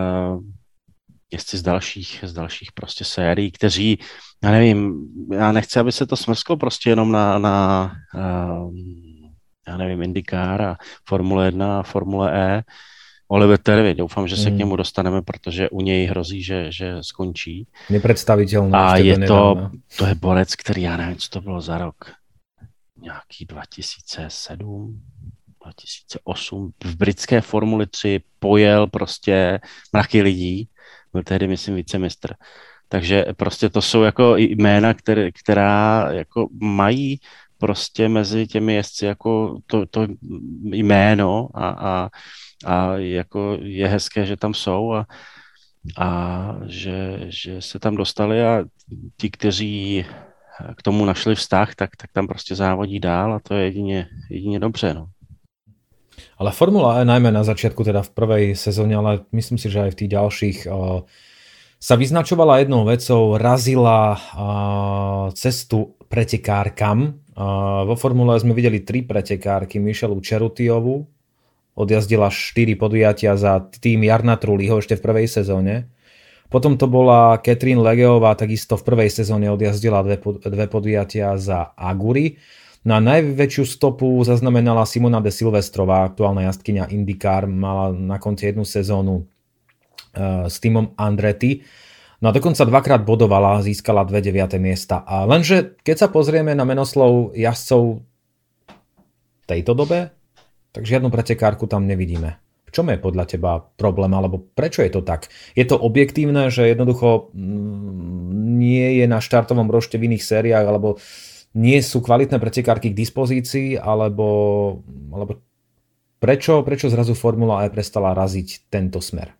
jezdci z dalších prostě sérií, kteří, já nevím, já nechci, aby se to smrsklo prostě jenom na já nevím, IndyCar a Formule 1 a Formule E. Oliver Terry, doufám, že se k němu dostaneme, protože u něj hrozí, že skončí. Nepředstavitelné. A to je borec, který, já nevím, co to bylo za rok, nějaký 2007, 2008, v britské Formuli 3 pojel prostě mraky lidí, byl tehdy, myslím, vicemistr. Takže prostě to jsou jako jména, která jako mají prostě mezi těmi jezdci jako to jméno a jako je hezké, že tam jsou a že se tam dostali a ti, kteří k tomu našli vztah, tak tam prostě závodí dál a to je jedině dobře, no. Ale Formula E najmä na začiatku, teda v prvej sezóne, ale myslím si, že aj v tých ďalších sa vyznačovala jednou vecou, razila cestu pretekárkam. Vo Formule sme videli 3 pretekárky, Michelu Cerutiovu, odjazdila 4 podujatia za tým Jarna Trulliho ešte v prvej sezóne. Potom to bola Catherine Legeová, takisto v prvej sezóne odjazdila 2 podujatia za Agury. No a najväčšiu stopu zaznamenala Simona de Silvestrová, aktuálna jazdkyňa IndyCar, mala na konci jednu sezónu s týmom Andretti. No a dokonca 2-krát bodovala, získala 2 9. miesta. A lenže keď sa pozrieme na menoslov jazdcov v tejto dobe, tak žiadnu pretekárku tam nevidíme. V čom je podľa teba problém, alebo prečo je to tak? Je to objektívne, že jednoducho nie je na štartovom rošte v iných sériách, alebo nie sú kvalitné pretekárky k dispozícii, alebo prečo zrazu Formula E prestala raziť tento smer?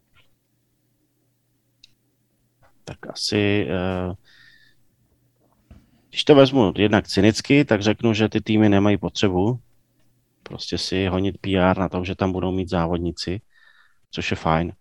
Tak asi, když to vezmu jednak cynicky, tak řeknu, že ty týmy nemají potřebu prostě si honit PR na tom, že tam budou mít závodníci, což je fajn.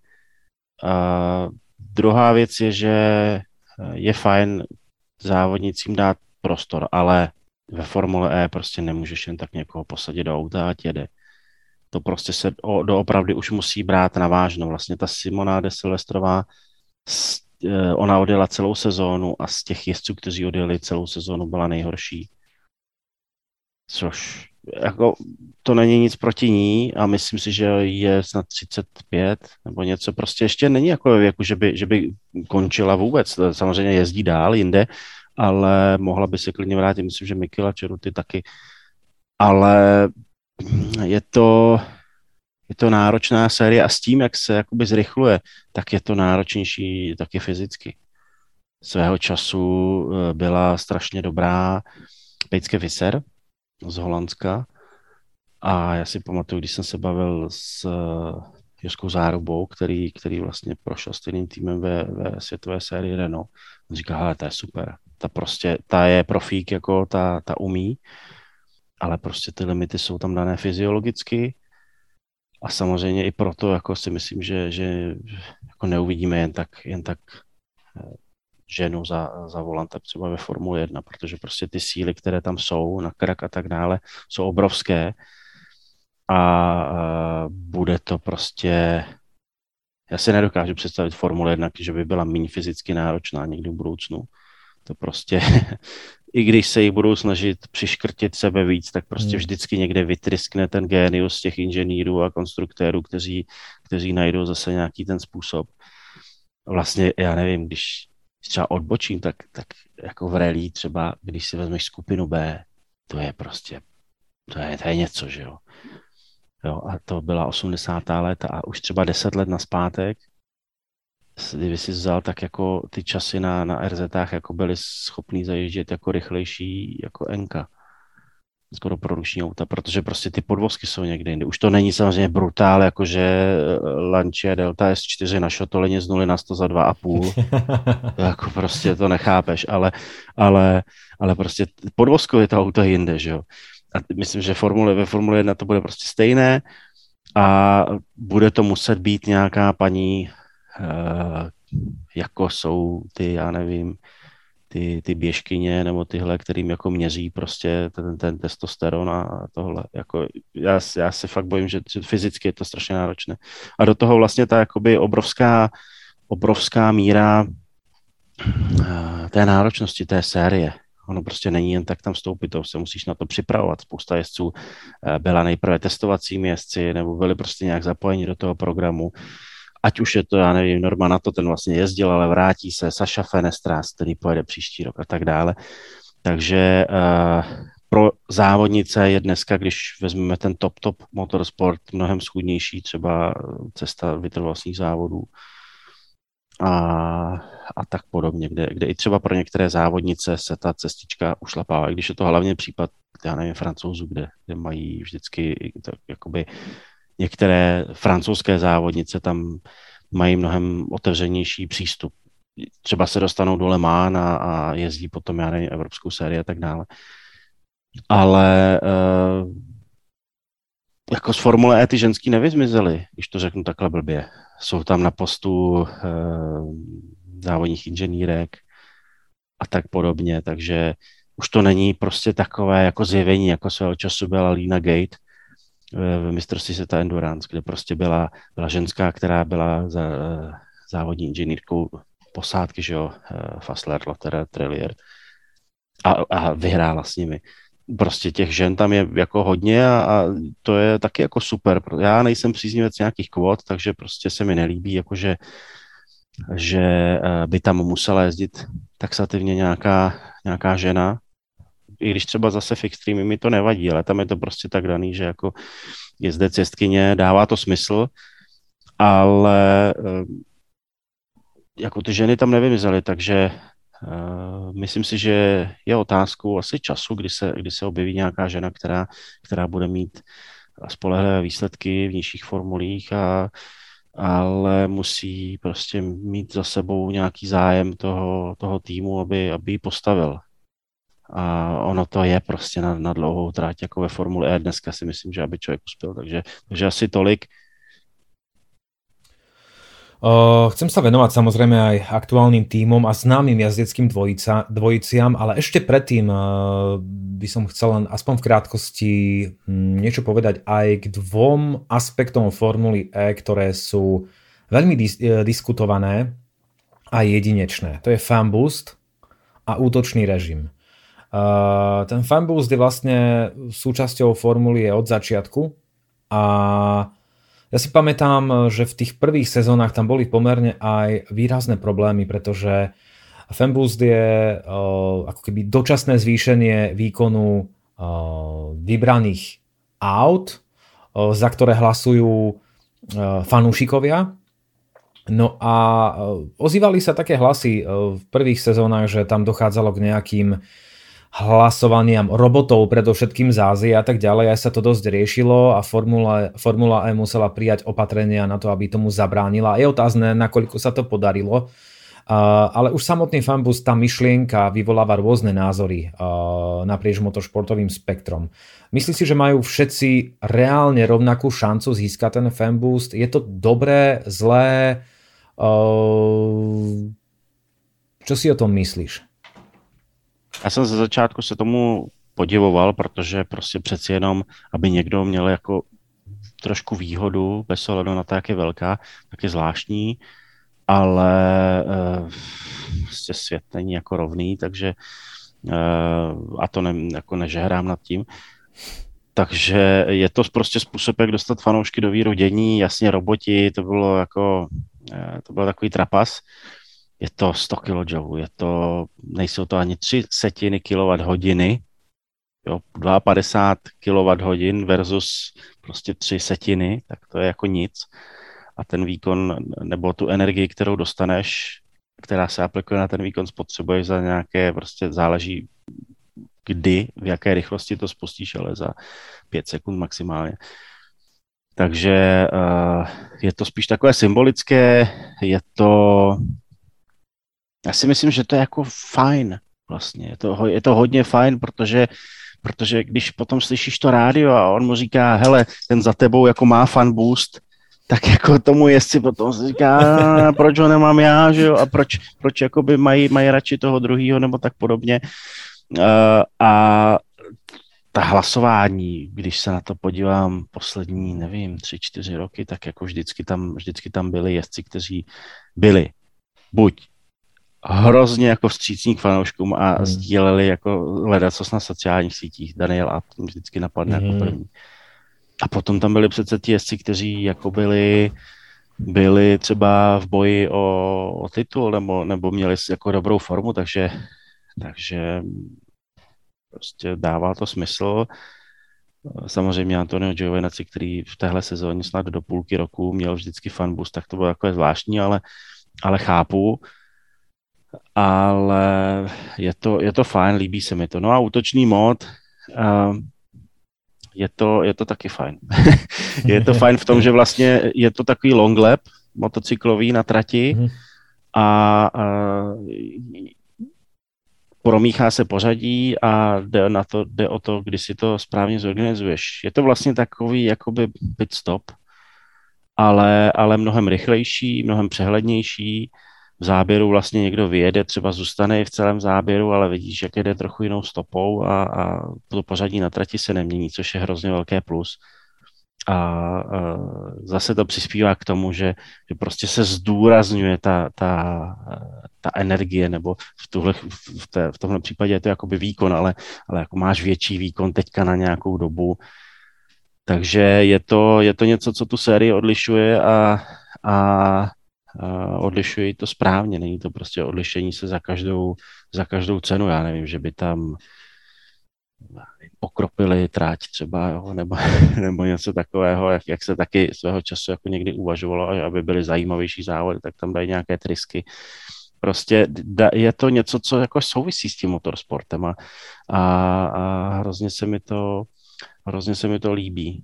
Druhá věc je, že je fajn závodnicím dát prostor, ale ve Formule E prostě nemůžeš jen tak někoho posadit do auta a jede. To prostě se doopravdy už musí brát na vážno. Vlastně ta Simona de Silvestrová, ona odjela celou sezónu a z těch jezdců, kteří odjeli celou sezónu, byla nejhorší. Z což jako to není nic proti ní a myslím si, že je snad 35 nebo něco, prostě ještě není jako ve věku, že by končila vůbec. Samozřejmě jezdí dál jinde, ale mohla by se klidně vrátit. Myslím, že Mikela Čeruty taky. Ale je to náročná série a s tím, jak se jakoby zrychluje, tak je to náročnější taky fyzicky. Svého času byla strašně dobrá Pejtske Visser z Holandska a já si pamatuju, když jsem se bavil s Joskou Zárubou, který vlastně prošel stejným týmem ve světové sérii Renault. On říká, hele, ta je super, ta je profík, jako ta umí, ale prostě ty limity jsou tam dané fyziologicky a samozřejmě i proto jako si myslím, že jako neuvidíme jen tak ženu za volantem třeba ve Formule 1, protože prostě ty síly, které tam jsou na krak a tak dále, jsou obrovské a bude to prostě, já si nedokážu představit Formule 1, že by byla méně fyzicky náročná někdy v budoucnu. To prostě, i když se jich budou snažit přiškrtit sebe víc, tak prostě vždycky někde vytryskne ten génius těch inženýrů a konstruktérů, kteří najdou zase nějaký ten způsob. Vlastně, já nevím, když třeba odbočím, tak jako v rally třeba, když si vezmeš skupinu B, to je prostě, to je něco, že jo. Jo, a to byla 80. léta a už třeba 10 let nazpátek, kdyby si vzal, tak jako ty časy na RZách jako byly schopný zajíždět jako rychlejší jako Enka. Skoro produční auta, protože prostě ty podvozky jsou někde jinde. Už to není samozřejmě brutál, jakože Lancia Delta S4 na šotoleně z 0 na 100 za 2,5. To jako prostě to nechápeš, ale prostě podvozkově to auto je jinde, že jo. A myslím, že ve Formule 1 to bude prostě stejné a bude to muset být nějaká paní, jako jsou ty, já nevím, ty běžkyně nebo tyhle, kterým jako měří prostě ten testosteron a tohle. Jako já se fakt bojím, že fyzicky je to strašně náročné. A do toho vlastně ta jakoby obrovská míra té náročnosti té série. Ono prostě není jen tak tam vstoupit, to se musíš na to připravovat. Spousta jezdců byla nejprve testovacími jezdci nebo byli prostě nějak zapojeni do toho programu. Ať už je to, já nevím, Norma na to ten vlastně jezdil, ale vrátí se Saša Fenestras, který pojede příští rok a tak dále. Takže pro závodnice je dneska, když vezmeme ten top motorsport, mnohem schůdnější třeba cesta vytrvalostních závodů a tak podobně, kde i třeba pro některé závodnice se ta cestička ušlapává, i když je to hlavně případ, já nevím, Francouzů, kde mají vždycky tak jakoby některé francouzské závodnice tam mají mnohem otevřenější přístup. Třeba se dostanou do Le Mans a jezdí potom, já nevím, evropskou sérii a tak dále. Ale jako z Formule E ty ženský nevyzmizely, když to řeknu takhle blbě. Jsou tam na postu závodních inženýrek a tak podobně, takže už to není prostě takové jako zjevení, jako svého času byla Lina Gate v mistrovství světa Endurance, kde prostě byla ženská, která byla závodní inženýrkou posádky, že jo, Fassler, Lotterer, Trillier a vyhrála s nimi. Prostě těch žen tam je jako hodně a to je taky jako super. Já nejsem příznivec nějakých kvót, takže prostě se mi nelíbí, jakože že by tam musela jezdit taxativně nějaká žena, i když třeba zase v Extreme mi to nevadí, ale tam je to prostě tak daný, že jako jezdec jezdkyně, dává to smysl, ale jako ty ženy tam nevymizely, takže myslím si, že je otázkou asi času, kdy se objeví nějaká žena, která bude mít spolehlivé výsledky v nižších formulích, ale musí prostě mít za sebou nějaký zájem toho týmu, aby ji postavil. A ono to je prostě na dlouhou tráť, jako ve Formule E dneska si myslím, že aby člověk uspěl, takže asi tolik. Chcem sa venovať samozrejme aj aktuálnym tímom a známym jazdeckým dvojiciam, ale ešte predtým by som chcel len aspoň v krátkosti niečo povedať aj k dvom aspektom Formuly E, ktoré sú veľmi diskutované a jedinečné. To je fan boost a útočný režim. Ten fanboost je vlastne súčasťou formuly od začiatku a ja si pamätám, že v tých prvých sezónach tam boli pomerne aj výrazné problémy, pretože fanboost je ako keby dočasné zvýšenie výkonu vybraných aut, za ktoré hlasujú fanúšikovia. No a ozývali sa také hlasy v prvých sezónach, že tam dochádzalo k nejakým hlasovaniam robotov, predovšetkým z Ázie a tak ďalej. Aj sa to dosť riešilo a Formula E musela prijať opatrenia na to, aby tomu zabránila. Je otázne, nakoľko sa to podarilo. Ale už samotný fanboost, tá myšlienka vyvoláva rôzne názory naprieč motoršportovým spektrom. Myslíš si, že majú všetci reálne rovnakú šancu získať ten fanboost? Je to dobré, zlé? Čo si o tom myslíš? Já jsem ze začátku se tomu podivoval, protože prostě přeci jenom, aby někdo měl jako trošku výhodu, bez ohledu na to, jak je velká, tak je zvláštní, ale prostě svět není jako rovný, takže a to jako nežehrám nad tím. Takže je to prostě způsob, jak dostat fanoušky do výrodění, jasně roboti, to bylo takový trapas. Je to 100 kJ, nejsou to ani 0,03 kWh, jo, 52 kWh versus prostě 0,03, tak to je jako nic. A ten výkon, nebo tu energii, kterou dostaneš, která se aplikuje na ten výkon, spotřebuješ za nějaké, prostě záleží kdy, v jaké rychlosti to spustíš, ale za 5 sekund maximálně. Takže je to spíš takové symbolické, já si myslím, že to je jako fajn vlastně, je to hodně fajn, protože když potom slyšíš to rádio a on mu říká, hele, ten za tebou jako má fanboost, tak jako tomu jezdci potom se říká, proč ho nemám já, že jo, a proč jakoby mají radši toho druhýho nebo tak podobně. A ta hlasování, když se na to podívám poslední, nevím, 3-4 roky, tak jako vždycky tam byli jezdci, kteří byli buď hrozně jako vstřícní k fanouškům a sdíleli jako ledacos na sociálních sítích. Daniel Abt vždycky napadne jako první. A potom tam byli přece ti jezdci, kteří jako byli třeba v boji o titul nebo měli jako dobrou formu, takže prostě dává to smysl. Samozřejmě Antonio Giovinazzi, který v téhle sezóně snad do půlky roku měl vždycky fanboost, tak to bylo takové zvláštní, ale chápu. Ale je to fajn, líbí se mi to. No a útočný mod, je to taky fajn. Je to fajn v tom, že vlastně je to takový long lap motocyklový na trati a promíchá se pořadí a jde o to, kdy si to správně zorganizuješ. Je to vlastně takový jakoby pit stop, ale mnohem rychlejší, mnohem přehlednější. V záběru vlastně někdo vyjede, třeba zůstane v celém záběru, ale vidíš, jak jede trochu jinou stopou a to pořadí na trati se nemění, což je hrozně velké plus. A zase to přispívá k tomu, že prostě se zdůrazňuje ta energie, nebo v tomhle případě je to jakoby výkon, ale jako máš větší výkon teďka na nějakou dobu. Takže je to něco, co tu sérii odlišuje a odlišují to správně, není to prostě odlišení se za každou cenu, já nevím, že by tam okropili tráť třeba, jo, nebo něco takového, jak se taky svého času jako někdy uvažovalo, aby byly zajímavější závody, tak tam dají nějaké trysky. Prostě je to něco, co jako souvisí s tím motorsportem a hrozně se mi to líbí.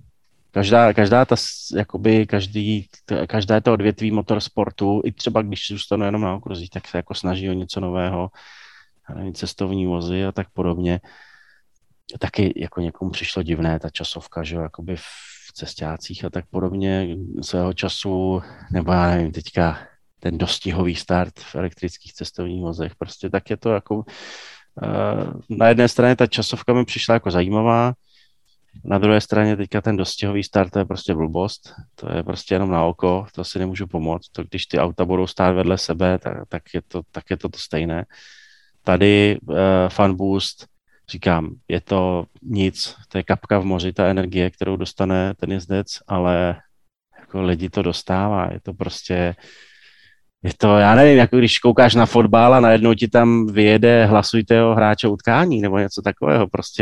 Každé to odvětví motorsportu, i třeba když zůstanu jenom na okruzích, tak se jako snaží o něco nového, cestovní vozy a tak podobně. Taky jako někomu přišlo divné ta časovka, že jo, jakoby v cestácích a tak podobně svého času, nebo já nevím, teďka ten dostihový start v elektrických cestovních vozech, prostě tak je to jako na jedné straně ta časovka mi přišla jako zajímavá, na druhé straně teďka ten dostihový start, to je prostě blbost, to je prostě jenom na oko, to si nemůžu pomoct, to když ty auta budou stát vedle sebe, tak je to stejné. Tady fanboost říkám, je to nic, to je kapka v moři, ta energie, kterou dostane ten jezdec, ale jako lidi to dostává, je to prostě, je to, já nevím, jako když koukáš na fotbal a najednou ti tam vyjede hlasujte o hráče utkání, nebo něco takového, prostě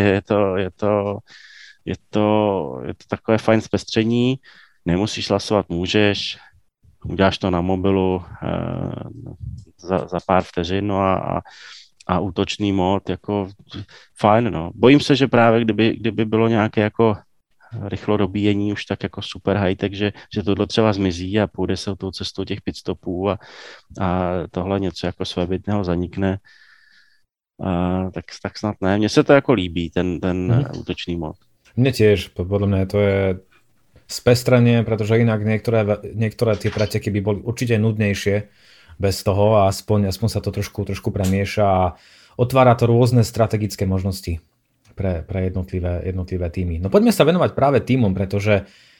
je to takové fajn zpestření, nemusíš hlasovat, můžeš, uděláš to na mobilu za pár vteřin, no a útočný mod, jako fajn, no. Bojím se, že právě kdyby bylo nějaké jako rychlo dobíjení už tak jako super high-tech, že tohle třeba zmizí a půjde se tou cestou těch pitstopů a tohle něco jako svébytného zanikne, tak snad ne. Mně se to jako líbí, ten útočný mod. Mne tiež, podľa mňa to je spestrenie, pretože inak niektoré tie preteky by boli určite nudnejšie bez toho a aspoň sa to trošku premieša a otvára to rôzne strategické možnosti pre jednotlivé týmy. No poďme sa venovať práve týmom, pretože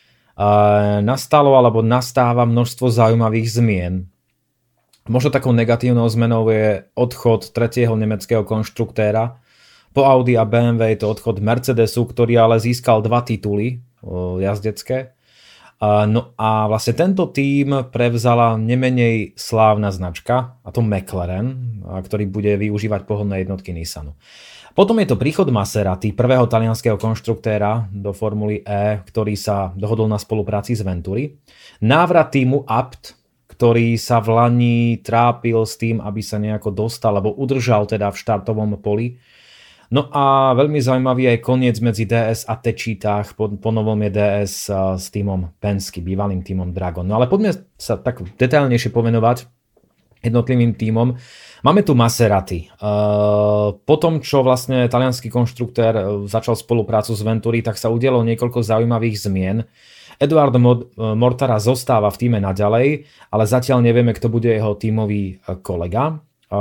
nastáva množstvo zaujímavých zmien. Možno takou negatívnou zmenou je odchod tretieho nemeckého konštruktéra. Po Audi a BMW je to odchod Mercedesu, ktorý ale získal 2 tituly jazdecké. No a vlastne tento tím prevzala nemenej slávna značka, a to McLaren, ktorý bude využívať pohonné jednotky Nissanu. Potom je to príchod Maserati, prvého talianskeho konštruktéra do Formuly E, ktorý sa dohodol na spolupráci s Venturi. Návrat týmu Abt, ktorý sa v lani trápil s tým, aby sa nejako dostal, alebo udržal teda v štartovom poli. No a veľmi zaujímavý je koniec medzi DS a Techeetah. Po novom je DS s týmom Penske, bývalým týmom Dragon. No ale poďme sa tak detailnejšie povenovať jednotlivým týmom. Máme tu Maserati. Po tom, čo vlastne taliansky konštruktér začal spoluprácu s Venturi, tak sa udialo niekoľko zaujímavých zmien. Edoardo Mortara zostáva v týme naďalej, ale zatiaľ nevieme, kto bude jeho tímový kolega.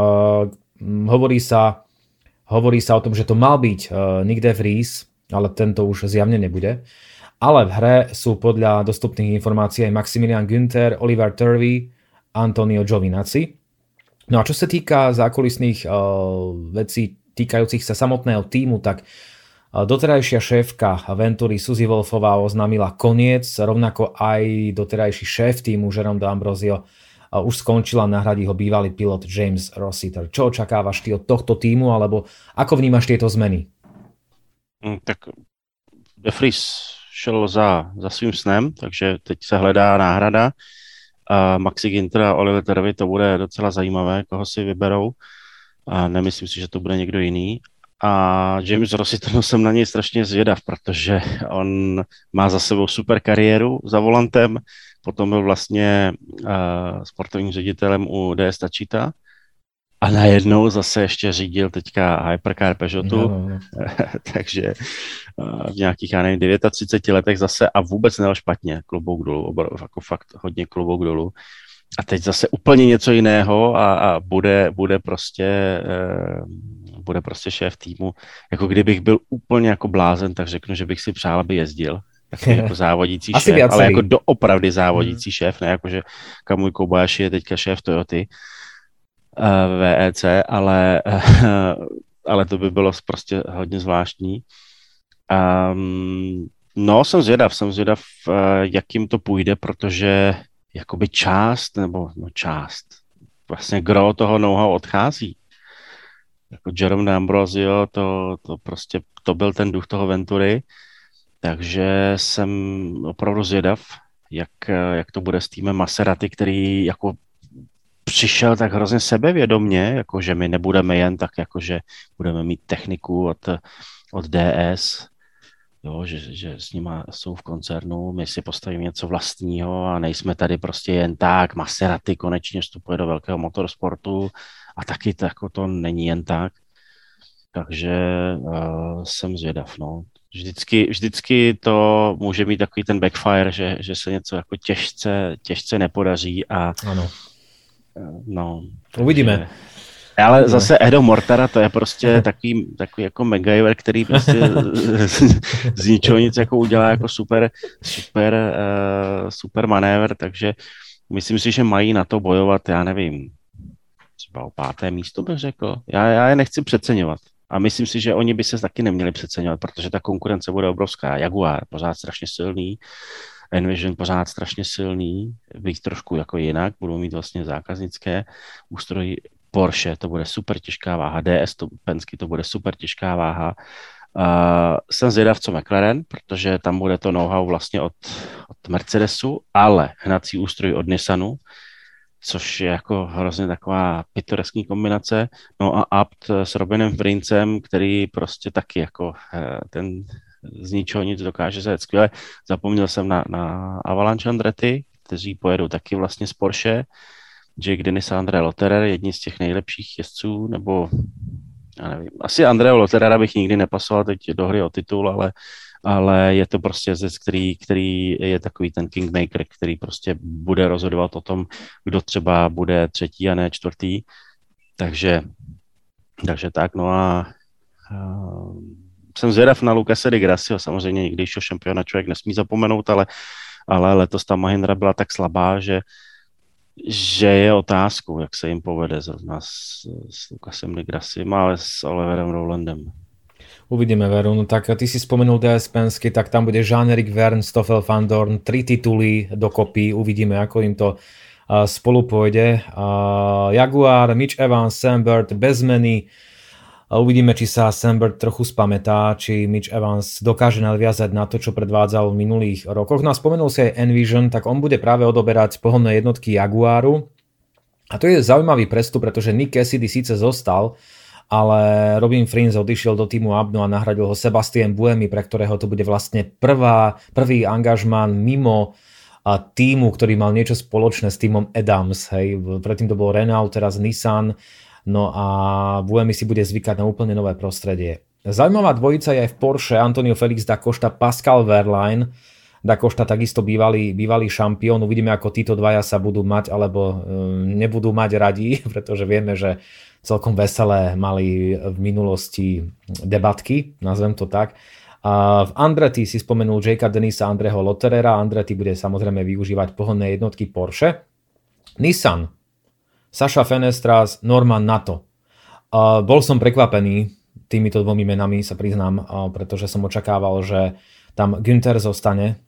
Hovorí sa o tom, že to mal byť Nick de Vries, ale tento už zjavne nebude. Ale v hre sú podľa dostupných informácií aj Maximilian Günther, Oliver Turvey, Antonio Giovinazzi. No a čo sa týka zákulisných vecí týkajúcich sa samotného týmu, tak doterajšia šéfka Venturi Suzy Wolfová oznámila koniec, rovnako aj doterajší šéf týmu Jérôme D'Ambrosio už skončila, nahradí ho bývalý pilot James Rossiter. Čo očakávaš ty od tohto týmu, alebo ako vnímaš tieto zmeny? Tak De Vries šel za svým snem, takže teď se hledá náhrada. Maxi Günther a Oliver Turvey, to bude docela zajímavé, koho si vyberou. A nemyslím si, že to bude někdo jiný. A James Rossiter, jsem na něj strašně zvědav, protože on má za sebou super kariéru za volantem, potom byl vlastně sportovním ředitelem u DS Techeetah a najednou zase ještě řídil teďka Hypercar Peugeotu, no. Takže v nějakých, já nevím, 39 letech zase a vůbec nedal špatně, klobouk dolů, jako fakt hodně klobouk dolů. A teď zase úplně něco jiného a bude prostě šéf týmu. Jako kdybych byl úplně jako blázen, tak řeknu, že bych si přál, aby jezdil. Takový jako závodící šéf, ale jako doopravdy závodící šéf, ne jako, že Kamui Kobayashi je teďka šéf Toyoty VEC, ale to by bylo prostě hodně zvláštní. No, jsem zvědav, jak jim to půjde, protože jakoby část, vlastně gro toho know-how odchází. Jako Jérôme D'Ambrosio, to byl ten duch toho Ventury, takže jsem opravdu zvědav, jak to bude s týmem Maserati, který jako přišel tak hrozně sebevědomně, jako že my nebudeme jen tak, jako že budeme mít techniku od DS, jo, že s nima jsou v koncernu, my si postavíme něco vlastního a nejsme tady prostě jen tak, Maserati konečně vstupuje do velkého motorsportu a taky to, jako to není jen tak, takže jsem zvědav, no. Vždycky to může mít takový ten backfire, že se něco jako těžce nepodaří a ano. No. Uvidíme. Ale zase Edo Mortara, to je prostě takový jako MacGyver, který prostě z ničeho nic jako udělá jako super manévr, takže myslím si, že mají na to bojovat, já nevím, třeba o 5. místo bych řekl. Já je nechci přeceňovat. A myslím si, že oni by se taky neměli přeceňovat, protože ta konkurence bude obrovská. Jaguar pořád strašně silný, Envision pořád strašně silný, víc trošku jako jinak, budou mít vlastně zákaznické ústrojí. Porsche to bude super těžká váha, DS to, Penske to bude super těžká váha. Jsem zvědav, co McLaren, protože tam bude to know-how vlastně od Mercedesu, ale hnací ústroj od Nissanu, což je jako hrozně taková pitoreskní kombinace. No a Abt s Robinem Frincem, který prostě taky jako ten z ničeho nic dokáže zajet skvěle. Zapomněl jsem na Avalanche Andretti, kteří pojedou taky vlastně z Porsche. Jake Dennis a André Lotterer, jedni z těch nejlepších jezdců, nebo já nevím, asi Andrého Lotterera bych nikdy nepasoval teď do hry o titul, ale je to prostě jezdec, který je takový ten kingmaker, který prostě bude rozhodovat o tom, kdo třeba bude třetí a ne čtvrtý. Takže tak, no a jsem zvědav na Lucase di Grassiho, samozřejmě někdejšího šampiona člověk nesmí zapomenout, ale letos ta Mahindra byla tak slabá, že je otázkou, jak se jim povede zrovna s Lucasem di Grassim, ale s Oliverem Rowlandem. Uvidíme, Veru. No tak ty si spomenul DS Penske, tak tam bude Jean-Éric Vergne, Stoffel van Dorn, 3 tituly dokopy. Uvidíme, ako im to spolu pôjde. Jaguar, Mitch Evans, Sam Bird bez zmeny. Uvidíme, či sa Sam Bird trochu spamätá, či Mitch Evans dokáže nadviazať na to, čo predvádzal v minulých rokoch. No a spomenul si aj Envision, tak on bude práve odoberať pohonné jednotky Jaguaru. A to je zaujímavý prestup, pretože Nick Cassidy síce zostal, ale Robin Frinz odišiel do týmu Abno a nahradil ho Sebastien Buemi, pre ktorého to bude vlastne prvý angažmán mimo týmu, ktorý mal niečo spoločné s týmom Adams. Hej. Predtým to bol Renault, teraz Nissan. No a Buemi si bude zvykať na úplne nové prostredie. Zaujímavá dvojica je aj v Porsche Antonio Felix da Costa, Pascal Wehrlein. Da Costa takisto bývalý šampión. Uvidíme, ako títo dvaja sa budú mať alebo nebudú mať radi, pretože vieme, že celkom veselé mali v minulosti debatky, nazvem to tak. V Andretti si spomenul Jakea Dennisa a Andreho Lotterera. Andretti bude samozrejme využívať pohonné jednotky Porsche. Nissan, Saša Fenestras, Norman Nato. Bol som prekvapený týmito dvomi menami, sa priznám, pretože som očakával, že tam Günther zostane,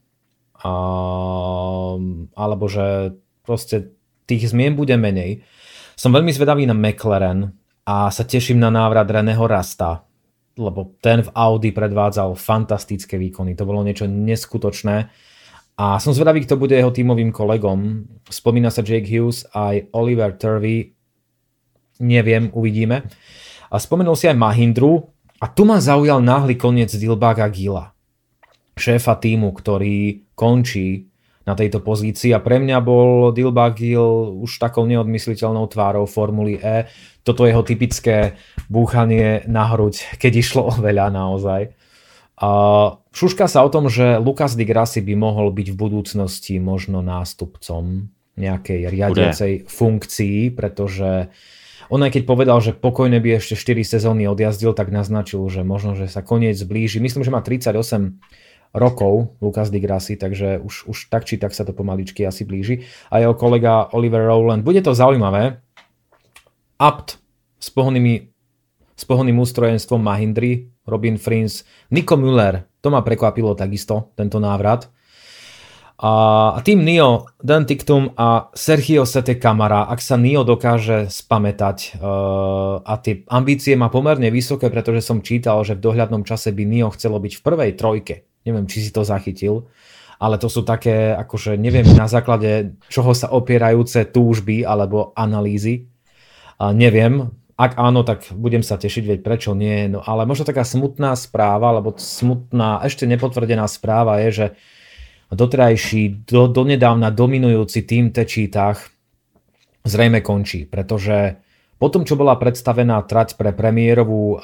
alebo že proste tých zmien bude menej. Som veľmi zvedavý na McLaren a sa teším na návrat Reného Rasta, lebo ten v Audi predvádzal fantastické výkony. To bolo niečo neskutočné. A som zvedavý, kto bude jeho tímovým kolegom. Spomína sa Jake Hughes aj Oliver Turvey. Neviem, uvidíme. A spomenul si aj Mahindru. A tu ma zaujal náhly koniec Dilbaga Gilla, šéfa tímu, ktorý končí na tejto pozícii a pre mňa bol Dilbag Gill už takou neodmysliteľnou tvárou Formuly E. Toto jeho typické búchanie na hruď, keď išlo o veľa naozaj. Šuška sa o tom, že Lucas di Grassi by mohol byť v budúcnosti možno nástupcom nejakej riadiacej funkcii, pretože on aj keď povedal, že pokojne by ešte 4 sezóny odjazdil, tak naznačil, že možno, že sa koniec blíži. Myslím, že má 38 rokov Lucas di Grassi, takže už tak či tak sa to pomaličky asi blíži. A jeho kolega Oliver Rowland. Bude to zaujímavé. Abt s pohonným ústrojenstvom Mahindry, Robin Frinz, Nico Müller. To ma prekvapilo takisto, tento návrat. A tým Nio, Dan Ticktum a Sergio Sette Camara, ak sa Nio dokáže spamätať a tie ambície má pomerne vysoké, pretože som čítal, že v dohľadnom čase by Nio chcelo byť v prvej trojke. Neviem, či si to zachytil, ale to sú také, akože neviem na základe čoho sa opierajúce túžby alebo analýzy. Neviem, ak áno, tak budem sa tešiť, veď prečo nie. No ale možno taká smutná správa, alebo smutná, ešte nepotvrdená správa je, že doterajší, donedávna dominujúci tým Techeetah zrejme končí, pretože potom, čo bola predstavená trať pre premiérovú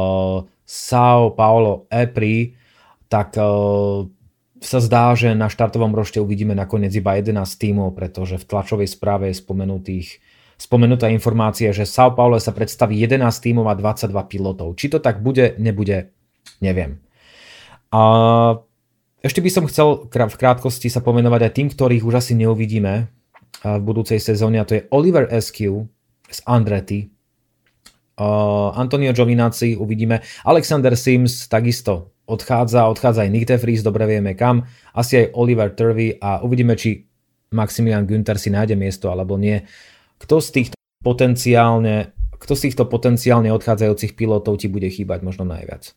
São Paulo E-Prix, tak sa zdá, že na štartovom rošte uvidíme nakoniec iba 11 tímov, pretože v tlačovej správe je spomenutá informácia, že São Paulo sa predstaví 11 tímov a 22 pilotov. Či to tak bude, nebude, neviem. A ešte by som chcel v krátkosti sa pomenovať aj tým, ktorých už asi neuvidíme v budúcej sezóne, a to je Oliver Askew z Andretti. Antonio Giovinazzi, uvidíme. Alexander Sims takisto odchádza aj Nick de Vries, dobre vieme kam. Asi aj Oliver Turvey a uvidíme, či Maximilian Günther si nájde miesto alebo nie. Kto z týchto potenciálne odchádzajúcich pilotov ti bude chýbať možno najviac?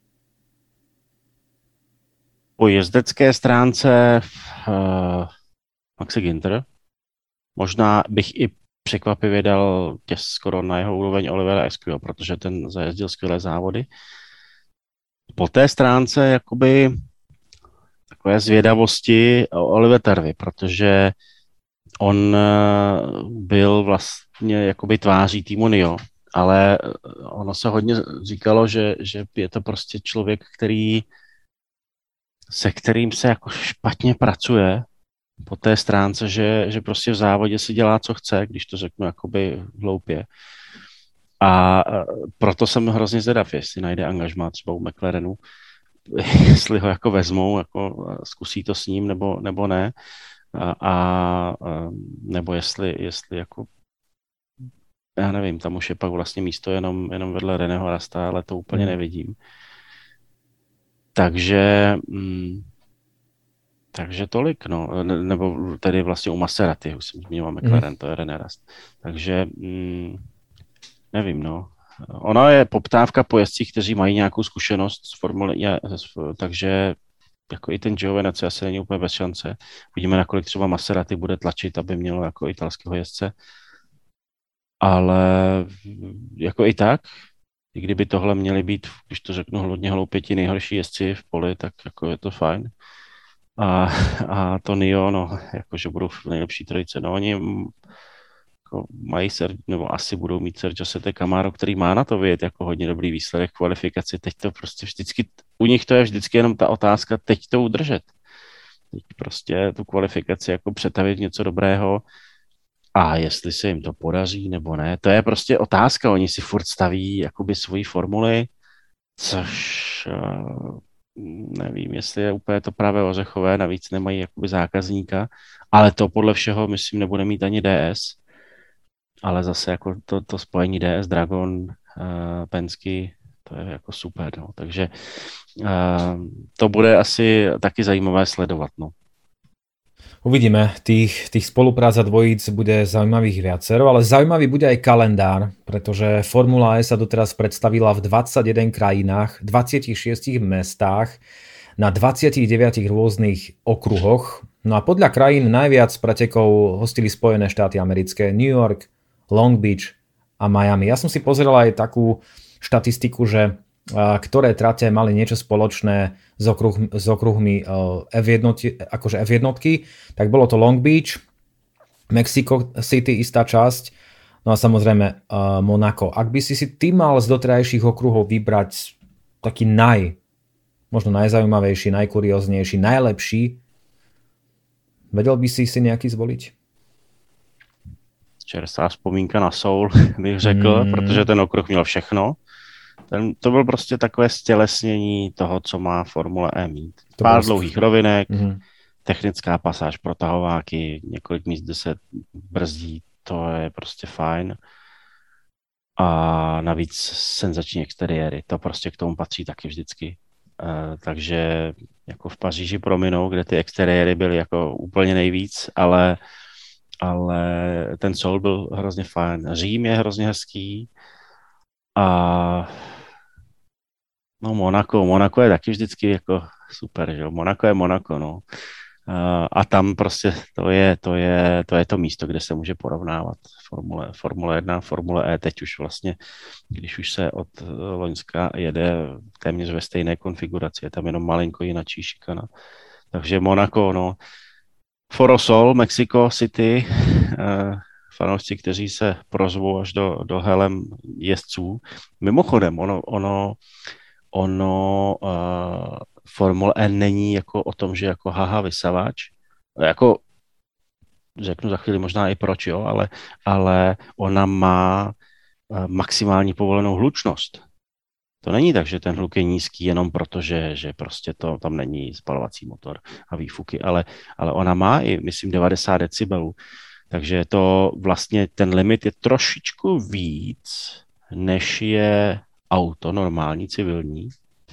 Po jezdecké stránce Maxi Günther. Možná bych i překvapivě dal skoro na jeho úroveň Olivera Esquio, protože ten zajezdil skvělé závody. Po té stránce jakoby takové zvědavosti Oliver Turvey, protože on byl vlastně jakoby tváří týmu NIO, ale ono se hodně říkalo, že je to prostě člověk, se kterým se jako špatně pracuje po té stránce, že prostě v závodě si dělá, co chce, když to řeknu jakoby hloupě. A proto jsem hrozně zvědav, jestli najde angažmá třeba u McLarenu, jestli ho jako vezmou, jako zkusí to s ním nebo ne. Nebo jestli jako já nevím, tam už je pak vlastně místo jenom vedle Reného Rasta, ale to úplně nevidím. Takže tolik, no, nebo tedy vlastně u Maserati, už jsem zmiňoval McLaren, to je René Rast. Takže nevím, no. Ona je poptávka po jezdcích, kteří mají nějakou zkušenost z Formule, takže jako i ten Giovinazzi asi není úplně bez šance. Vidíme, nakolik třeba Maserati bude tlačit, aby mělo jako italského jezdce. Ale jako i tak, i kdyby tohle měly být, když to řeknu hodně hloupě, ti nejhorší jezdci v poli, tak jako je to fajn. A to NIO, no, jakože budou v nejlepší trojice. No, oni jako mají nebo asi budou mít Sergio Sette Camaro, který má na to vyjet jako hodně dobrý výsledek kvalifikaci. Teď to prostě vždycky, u nich to je vždycky jenom ta otázka, teď to udržet. Teď prostě tu kvalifikaci jako přetavit něco dobrého a jestli se jim to podaří nebo ne, to je prostě otázka. Oni si furt staví jakoby svoji formuli, což nevím, jestli je úplně to pravé ořechové, navíc nemají jakoby zákazníka, ale to podle všeho, myslím, nebude mít ani DS, ale zase jako to spojení DS, Dragon, Penske, to je jako super, no. Takže to bude asi taky zajímavé sledovat, no. Uvidíme, tých spoluprác a dvojíc bude zaujímavých viacero, ale zaujímavý bude aj kalendár, pretože Formula E sa doteraz predstavila v 21 krajinách, 26 mestách, na 29 rôznych okruhoch. No a podľa krajín najviac pretekov hostili Spojené štáty americké, New York, Long Beach a Miami. Ja som si pozeral aj takú štatistiku, že ktoré trate mali niečo spoločné s okruhmi F1, tak bolo to Long Beach, Mexico City istá časť, no a samozrejme Monaco. Ak by si ty mal z doterajších okruhov vybrať taký možno najzaujímavejší, najkurióznejší, najlepší, vedel by si nejaký zvoliť? Čerstvá vzpomínka na Soul, bych řekl, protože ten okruh měl všechno. To byl prostě takové stělesnění toho, co má Formule E mít. Pár dlouhých rovinek, technická pasáž, protahováky, několik míst, kde se brzdí, to je prostě fajn. A navíc senzační exteriéry, to prostě k tomu patří taky vždycky. Takže jako v Paříži prominou, kde ty exteriéry byly jako úplně nejvíc, ale ten Soul byl hrozně fajn. Řím je hrozně hezký. A no Monaco je taky vždycky jako super, že Monaco je Monaco, no. A tam prostě to je to místo, kde se může porovnávat Formule 1, Formule E teď už vlastně, když už se od loňska jede téměř ve stejné konfiguraci, je tam jenom malinko jinačí šikana. Takže Monaco, no. Forosol, Mexico City, fanoušci, kteří se prozvou až do helem jezdců. Mimochodem, ono Formule E není jako o tom, že jako haha vysavač, jako řeknu za chvíli možná i proč, jo, ale ona má maximální povolenou hlučnost. To není tak, že ten hluk je nízký jenom proto, že prostě to tam není spalovací motor a výfuky, ale ona má i, myslím, 90 decibelů. Takže to vlastně ten limit je trošičku víc, než je auto normální, civilní,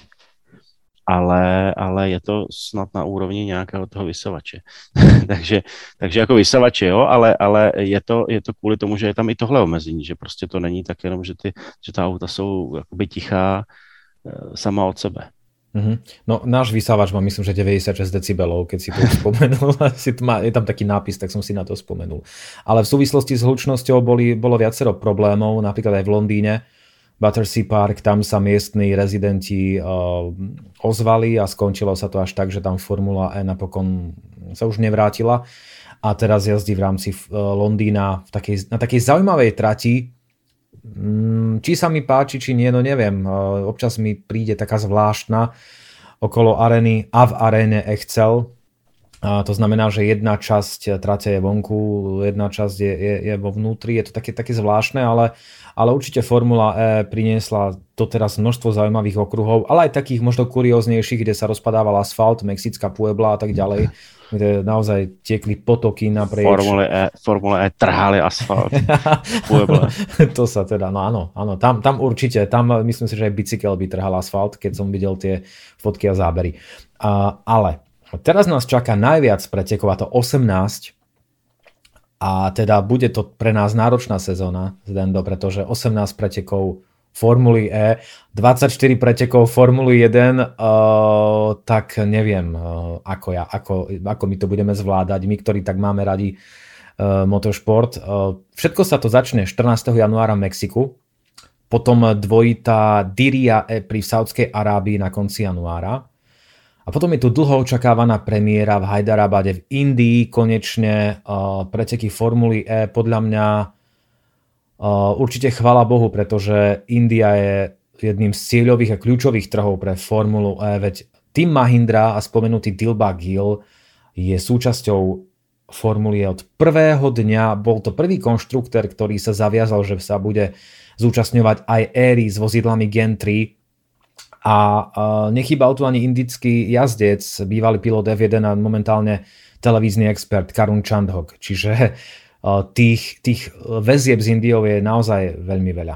ale je to snad na úrovni nějakého toho vysavače. takže jako vysavače, jo, ale je to kvůli tomu, že je tam i tohle omezení, že prostě to není tak jenom, že ta auta jsou jakoby tichá sama od sebe. No náš vysávač má myslím, že 96 decibelov, keď si to už spomenul. Je tam taký nápis, tak som si na to spomenul. Ale v súvislosti s hlučnosťou bolo viacero problémov, napríklad aj v Londýne. Battersea Park, tam sa miestni rezidenti ozvali a skončilo sa to až tak, že tam Formula E napokon sa už nevrátila a teraz jazdí v rámci Londýna na takej zaujímavej trati. Či sa mi páči, či nie, no neviem. Občas mi príde taká zvláštna okolo arény a v aréne Excel. To znamená, že jedna časť trate je vonku, jedna časť je vo vnútri. Je to také zvláštne, ale určite Formula E priniesla doteraz množstvo zaujímavých okruhov, ale aj takých možno kurióznejších, kde sa rozpadával asfalt, Mexická Puebla a tak ďalej, kde naozaj tiekli potoky naprieč. Formule E trhali asfalt. Puebla. To sa teda, no áno, tam určite, tam myslím si, že aj bicykel by trhal asfalt, keď som videl tie fotky a zábery. Ale teraz nás čaká najviac pretekov, a to 18. A teda bude to pre nás náročná sezóna, Zdendo, pretože 18 pretekov Formuly E, 24 pretekov Formuly 1, tak neviem, ako my to budeme zvládať, my, ktorí tak máme radi motoršport. Všetko sa to začne 14. januára v Mexiku, potom dvojitá Diriyah pri Saudskej Arábii na konci januára. A potom je tu dlho očakávaná premiéra v Hyderabade v Indii, konečne preteky Formuly E. Podľa mňa určite chvála Bohu, pretože India je jedným z cieľových a kľúčových trhov pre Formulu E, veď Team Mahindra a spomenutý Dilbagh Gill je súčasťou Formuly E od prvého dňa. Bol to prvý konštruktér, ktorý sa zaviazal, že sa bude zúčastňovať aj éry s vozidlami Gen 3. A nechýbal tu ani indický jazdec, bývalý pilot F1 a momentálne televízny expert Karun Chandhok. Čiže tých väzieb z Indiou je naozaj veľmi veľa.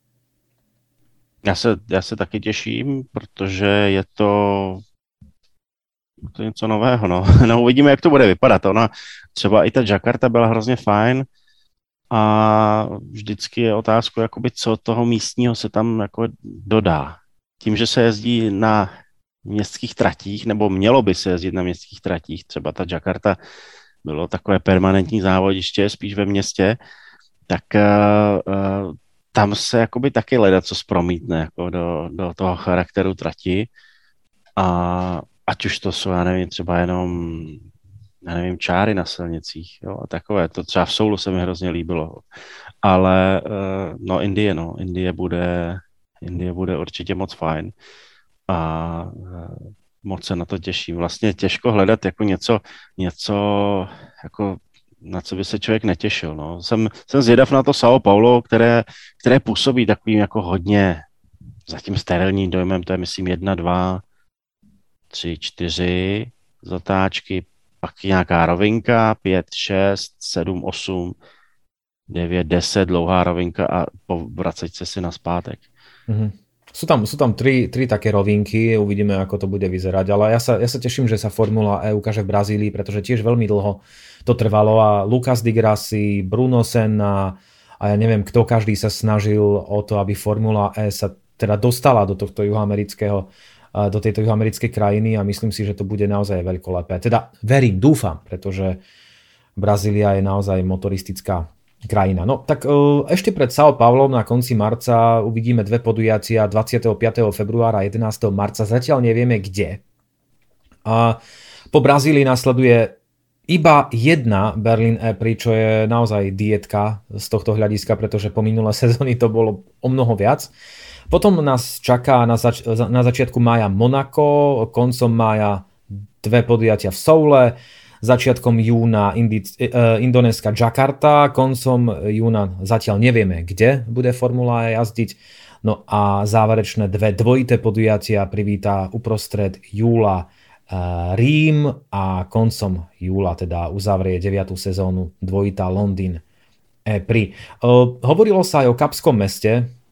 Já se taky těším, protože je to něco nového. No, uvidíme, jak to bude vypadat. Třeba i ta Jakarta byla hrozně fajn a vždycky je otázku, jakoby, co toho místního se tam jako dodá. Tím, že se jezdí na městských tratích, nebo mělo by se jezdit na městských tratích, třeba ta Jakarta bylo takové permanentní závodiště, spíš ve městě, tak tam se jakoby taky co promítne jako do toho charakteru trati. A ať už to jsou, já nevím, třeba jenom čáry na silnicích, jo, a takové. To třeba v Soulu se mi hrozně líbilo. Ale Indie bude určitě moc fajn a moc se na to těším. Vlastně těžko hledat jako něco jako na co by se člověk netěšil. No. Jsem zvědav na to São Paulo, které působí takovým jako hodně zatím sterilním dojmem, to je myslím 1, 2, 3, 4 zatáčky, pak nějaká rovinka, 5, 6, 7, 8, 9, 10, dlouhá rovinka a vracet se si naspátek. Mm-hmm. Sú tam tri také rovinky, uvidíme, ako to bude vyzerať, ale ja sa teším, že sa Formula E ukáže v Brazílii, pretože tiež veľmi dlho to trvalo a Lucas Di Grassi, Bruno Senna a ja neviem, kto každý sa snažil o to, aby Formula E sa teda dostala do tejto juhoamerickej krajiny a myslím si, že to bude naozaj veľkolepé. Teda verím, dúfam, pretože Brazília je naozaj motoristická krajina. No tak ešte pred São Paulom na konci marca uvidíme dve podujatia 25. februára a 11. marca. Zatiaľ nevieme kde. A po Brazílii nasleduje iba jedna Berlin E-Prix, čo je naozaj dietka z tohto hľadiska, pretože po minulé sezóny to bolo o mnoho viac. Potom nás čaká na začiatku mája Monako, koncom mája dve podujatia v Soule, začiatkom júna indonéska Jakarta, koncom júna zatiaľ nevieme, kde bude Formula E jazdiť. No a záverečné dve dvojité podujatia privítá uprostred júla Rím a koncom júla teda uzavrie 9. sezónu dvojitá Londýn E-Prix. Hovorilo sa aj o Kapskom meste,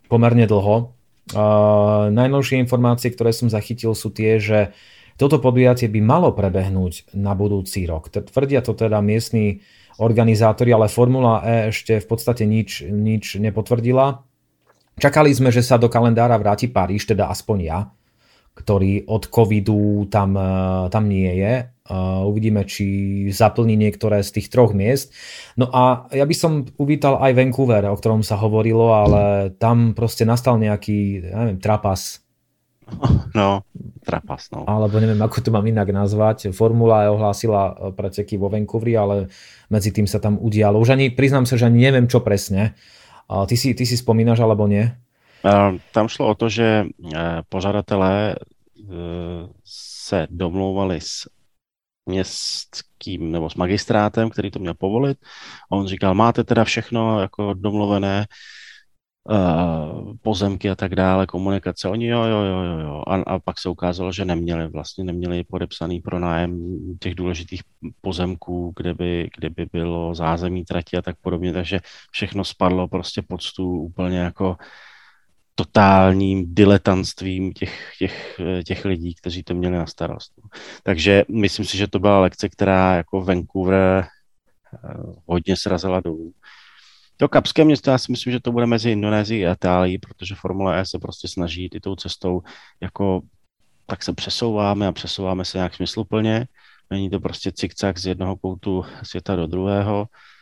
pomerne dlho. Najnovšie informácie, ktoré som zachytil, sú tie, že toto podujatie by malo prebehnúť na budúci rok. Tvrdia to teda miestni organizátori, ale Formula E ešte v podstate nič nepotvrdila. Čakali sme, že sa do kalendára vráti Paríž, teda aspoň ja, ktorý od covidu tam nie je. Uvidíme, či zaplní niektoré z tých 3 miest. No a ja by som uvítal aj Vancouver, o ktorom sa hovorilo, ale tam proste nastal nejaký, neviem, trapas. No, trapas, no. Alebo neviem, ako to mám inak nazvať. Formula E ohlásila preteky vo Vancouveri, ale medzi tým sa tam udialo. Už ani, priznám sa, že ani neviem, čo presne. Ty si spomínaš, alebo nie? Tam šlo o to, že pořadatelé se domlouvali s městským nebo s magistrátem, který to měl povolit. A on říkal, máte teda všechno jako domluvené, pozemky a tak dále, komunikace. Oni jo. A pak se ukázalo, že neměli podepsaný pronájem těch důležitých pozemků, kde by bylo zázemí trati a tak podobně, takže všechno spadlo prostě pod stůl úplně jako totálním diletantstvím těch lidí, kteří to měli na starost. Takže myslím si, že to byla lekce, která jako Vancouver hodně srazila dolů. To Kapské město, já si myslím, že to bude mezi Indonésií a Itálií, protože Formule E se prostě snaží jít tou cestou, jako tak se přesouváme se nějak smysluplně. Není to prostě cikcak z jednoho koutu světa do druhého.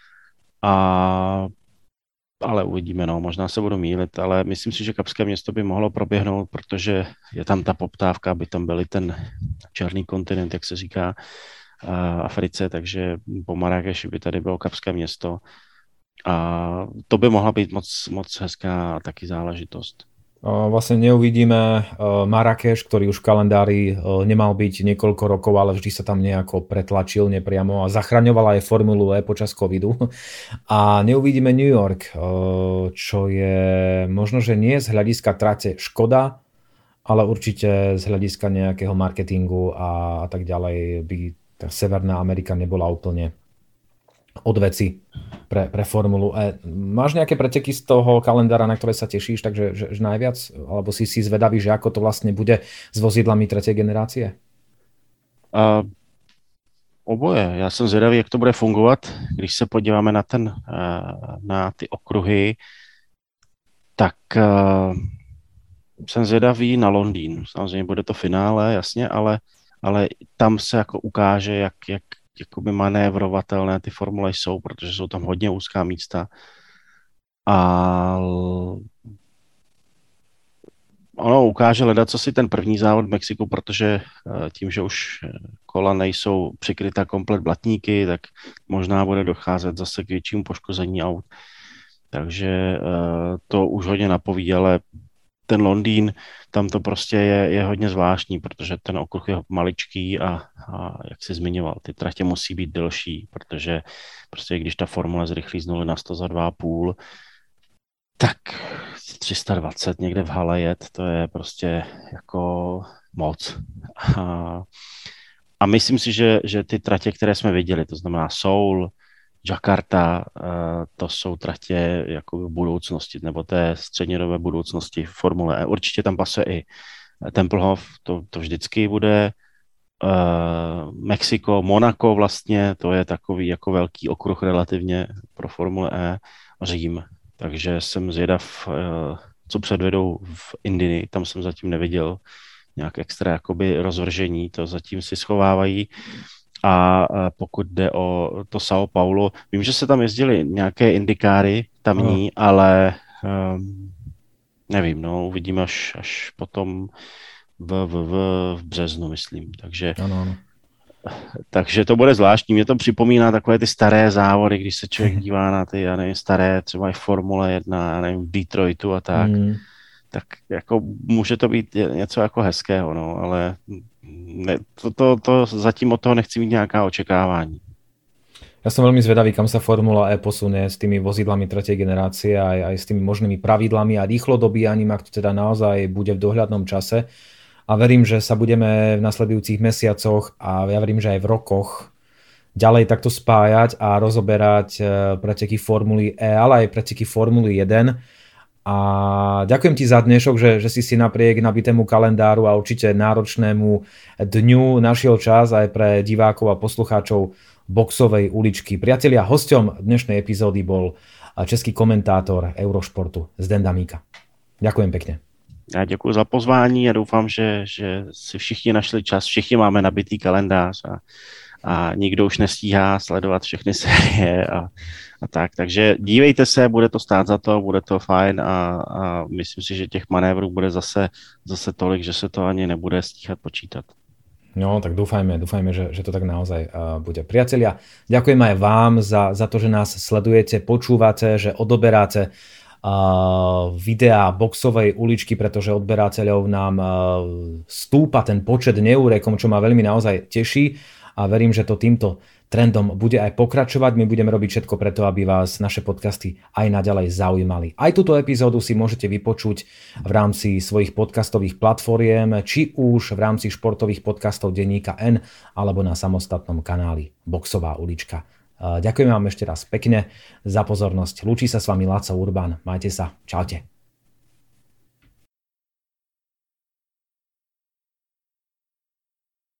Ale uvidíme, no, možná se budu mýlit, ale myslím si, že Kapské město by mohlo proběhnout, protože je tam ta poptávka, aby tam byl ten černý kontinent, jak se říká, Africe, takže po Marrakeši by tady bylo Kapské město. A to by mohla být moc hezká taky záležitost. Vlastne neuvidíme Marrakeš, ktorý už v kalendári nemal byť niekoľko rokov, ale vždy sa tam nejako pretlačil nepriamo a zachraňovala aj Formulu E počas covidu. A neuvidíme New York, čo je možno, že nie z hľadiska trate škoda, ale určite z hľadiska nejakého marketingu a tak ďalej by tá Severná Amerika nebola úplne od veci pre Formulu E. Máš nejaké preteky z toho kalendára, na ktoré sa tešíš, takže že najviac? Alebo si zvedavý, že ako to vlastne bude s vozidlami tretej generácie? Oboje. Já jsem zvědavý, jak to bude fungovat. Když se podíváme na ty okruhy, tak jsem zvědavý na Londýn. Samozřejmě bude to finále, jasně, ale tam se jako ukáže, jak jakoby manévrovatelné ty formule jsou, protože jsou tam hodně úzká místa. A ono ukáže hledat, co si ten první závod v Mexiku, protože tím, že už kola nejsou přikrytá komplet blatníky, tak možná bude docházet zase k většímu poškození aut. Takže to už hodně napoví, ale ten Londýn, tam to prostě je hodně zvláštní, protože ten okruh je maličký a jak jsi zmiňoval, ty tratě musí být delší, protože prostě když ta formule zrychlí z 0 na 100 za 2,5, tak 320 někde v hale jet, to je prostě jako moc. A myslím si, že ty tratě, které jsme viděli, to znamená Seoul, Jakarta, to jsou tratě jako v budoucnosti, nebo té střednědobé budoucnosti Formule E. Určitě tam pasuje i Tempelhof, to vždycky bude. Mexiko, Monako vlastně, to je takový jako velký okruh relativně pro Formule E. Řím, takže jsem zvědav, co předvedou v Indii, tam jsem zatím neviděl nějak extra jakoby rozvržení, to zatím si schovávají. A pokud jde o to São Paulo, vím, že se tam jezdili nějaké indikáry tamní, ale nevím, no, uvidíme až potom v březnu, myslím. Takže to bude zvláštní. Mě to připomíná takové ty staré závody, když se člověk dívá na ty, já nevím, staré, třeba i Formule 1, já nevím, v Detroitu a tak. Tak jako může to být něco jako hezkého, no, ale ne, to zatím od toho nechci mít nějaká očekávání. Ja som veľmi zvedavý, kam sa Formula E posunie s tými vozidlami tretej generácie aj s tými možnými pravidlami a rýchlo dobíjaním, ak to teda naozaj bude v dohľadnom čase. A verím, že sa budeme v nasledujúcich mesiacoch a ja verím, že aj v rokoch ďalej takto spájať a rozoberať preteky Formuly E, ale aj preteky Formuly 1. A ďakujem ti za dnešok, že si napriek nabitému kalendáru a určite náročnému dňu našiel čas aj pre divákov a poslucháčov Boxovej uličky. Priatelia, hosťom dnešnej epizódy bol český komentátor Eurošportu Zden Damíka. Ďakujem pekne. Já děkuji za pozvání a doufám, že si všichni našli čas. Všichni máme nabitý kalendář a nikdo už nestíhá sledovat všechny série a tak. Takže dívejte se, bude to stát za to, bude to fajn a myslím si, že těch manévrů bude zase tolik, že se to ani nebude stíhat počítat. No, tak dúfajme, že to tak naozaj bude. Priatelia, ďakujem aj vám za to, že nás sledujete, počúvate, že odoberáte videá Boxovej uličky, pretože odberateľov nám stúpa ten počet neurekom, čo ma veľmi naozaj teší a verím, že to týmto trendom bude aj pokračovať. My budeme robiť všetko preto, aby vás naše podcasty aj naďalej zaujímali. Aj túto epizódu si môžete vypočuť v rámci svojich podcastových platformiem, či už v rámci športových podcastov denníka N, alebo na samostatnom kanáli Boxová ulička. Ďakujem vám ešte raz pekne za pozornosť. Lúči sa s vami Laco Urban. Majte sa. Čaute.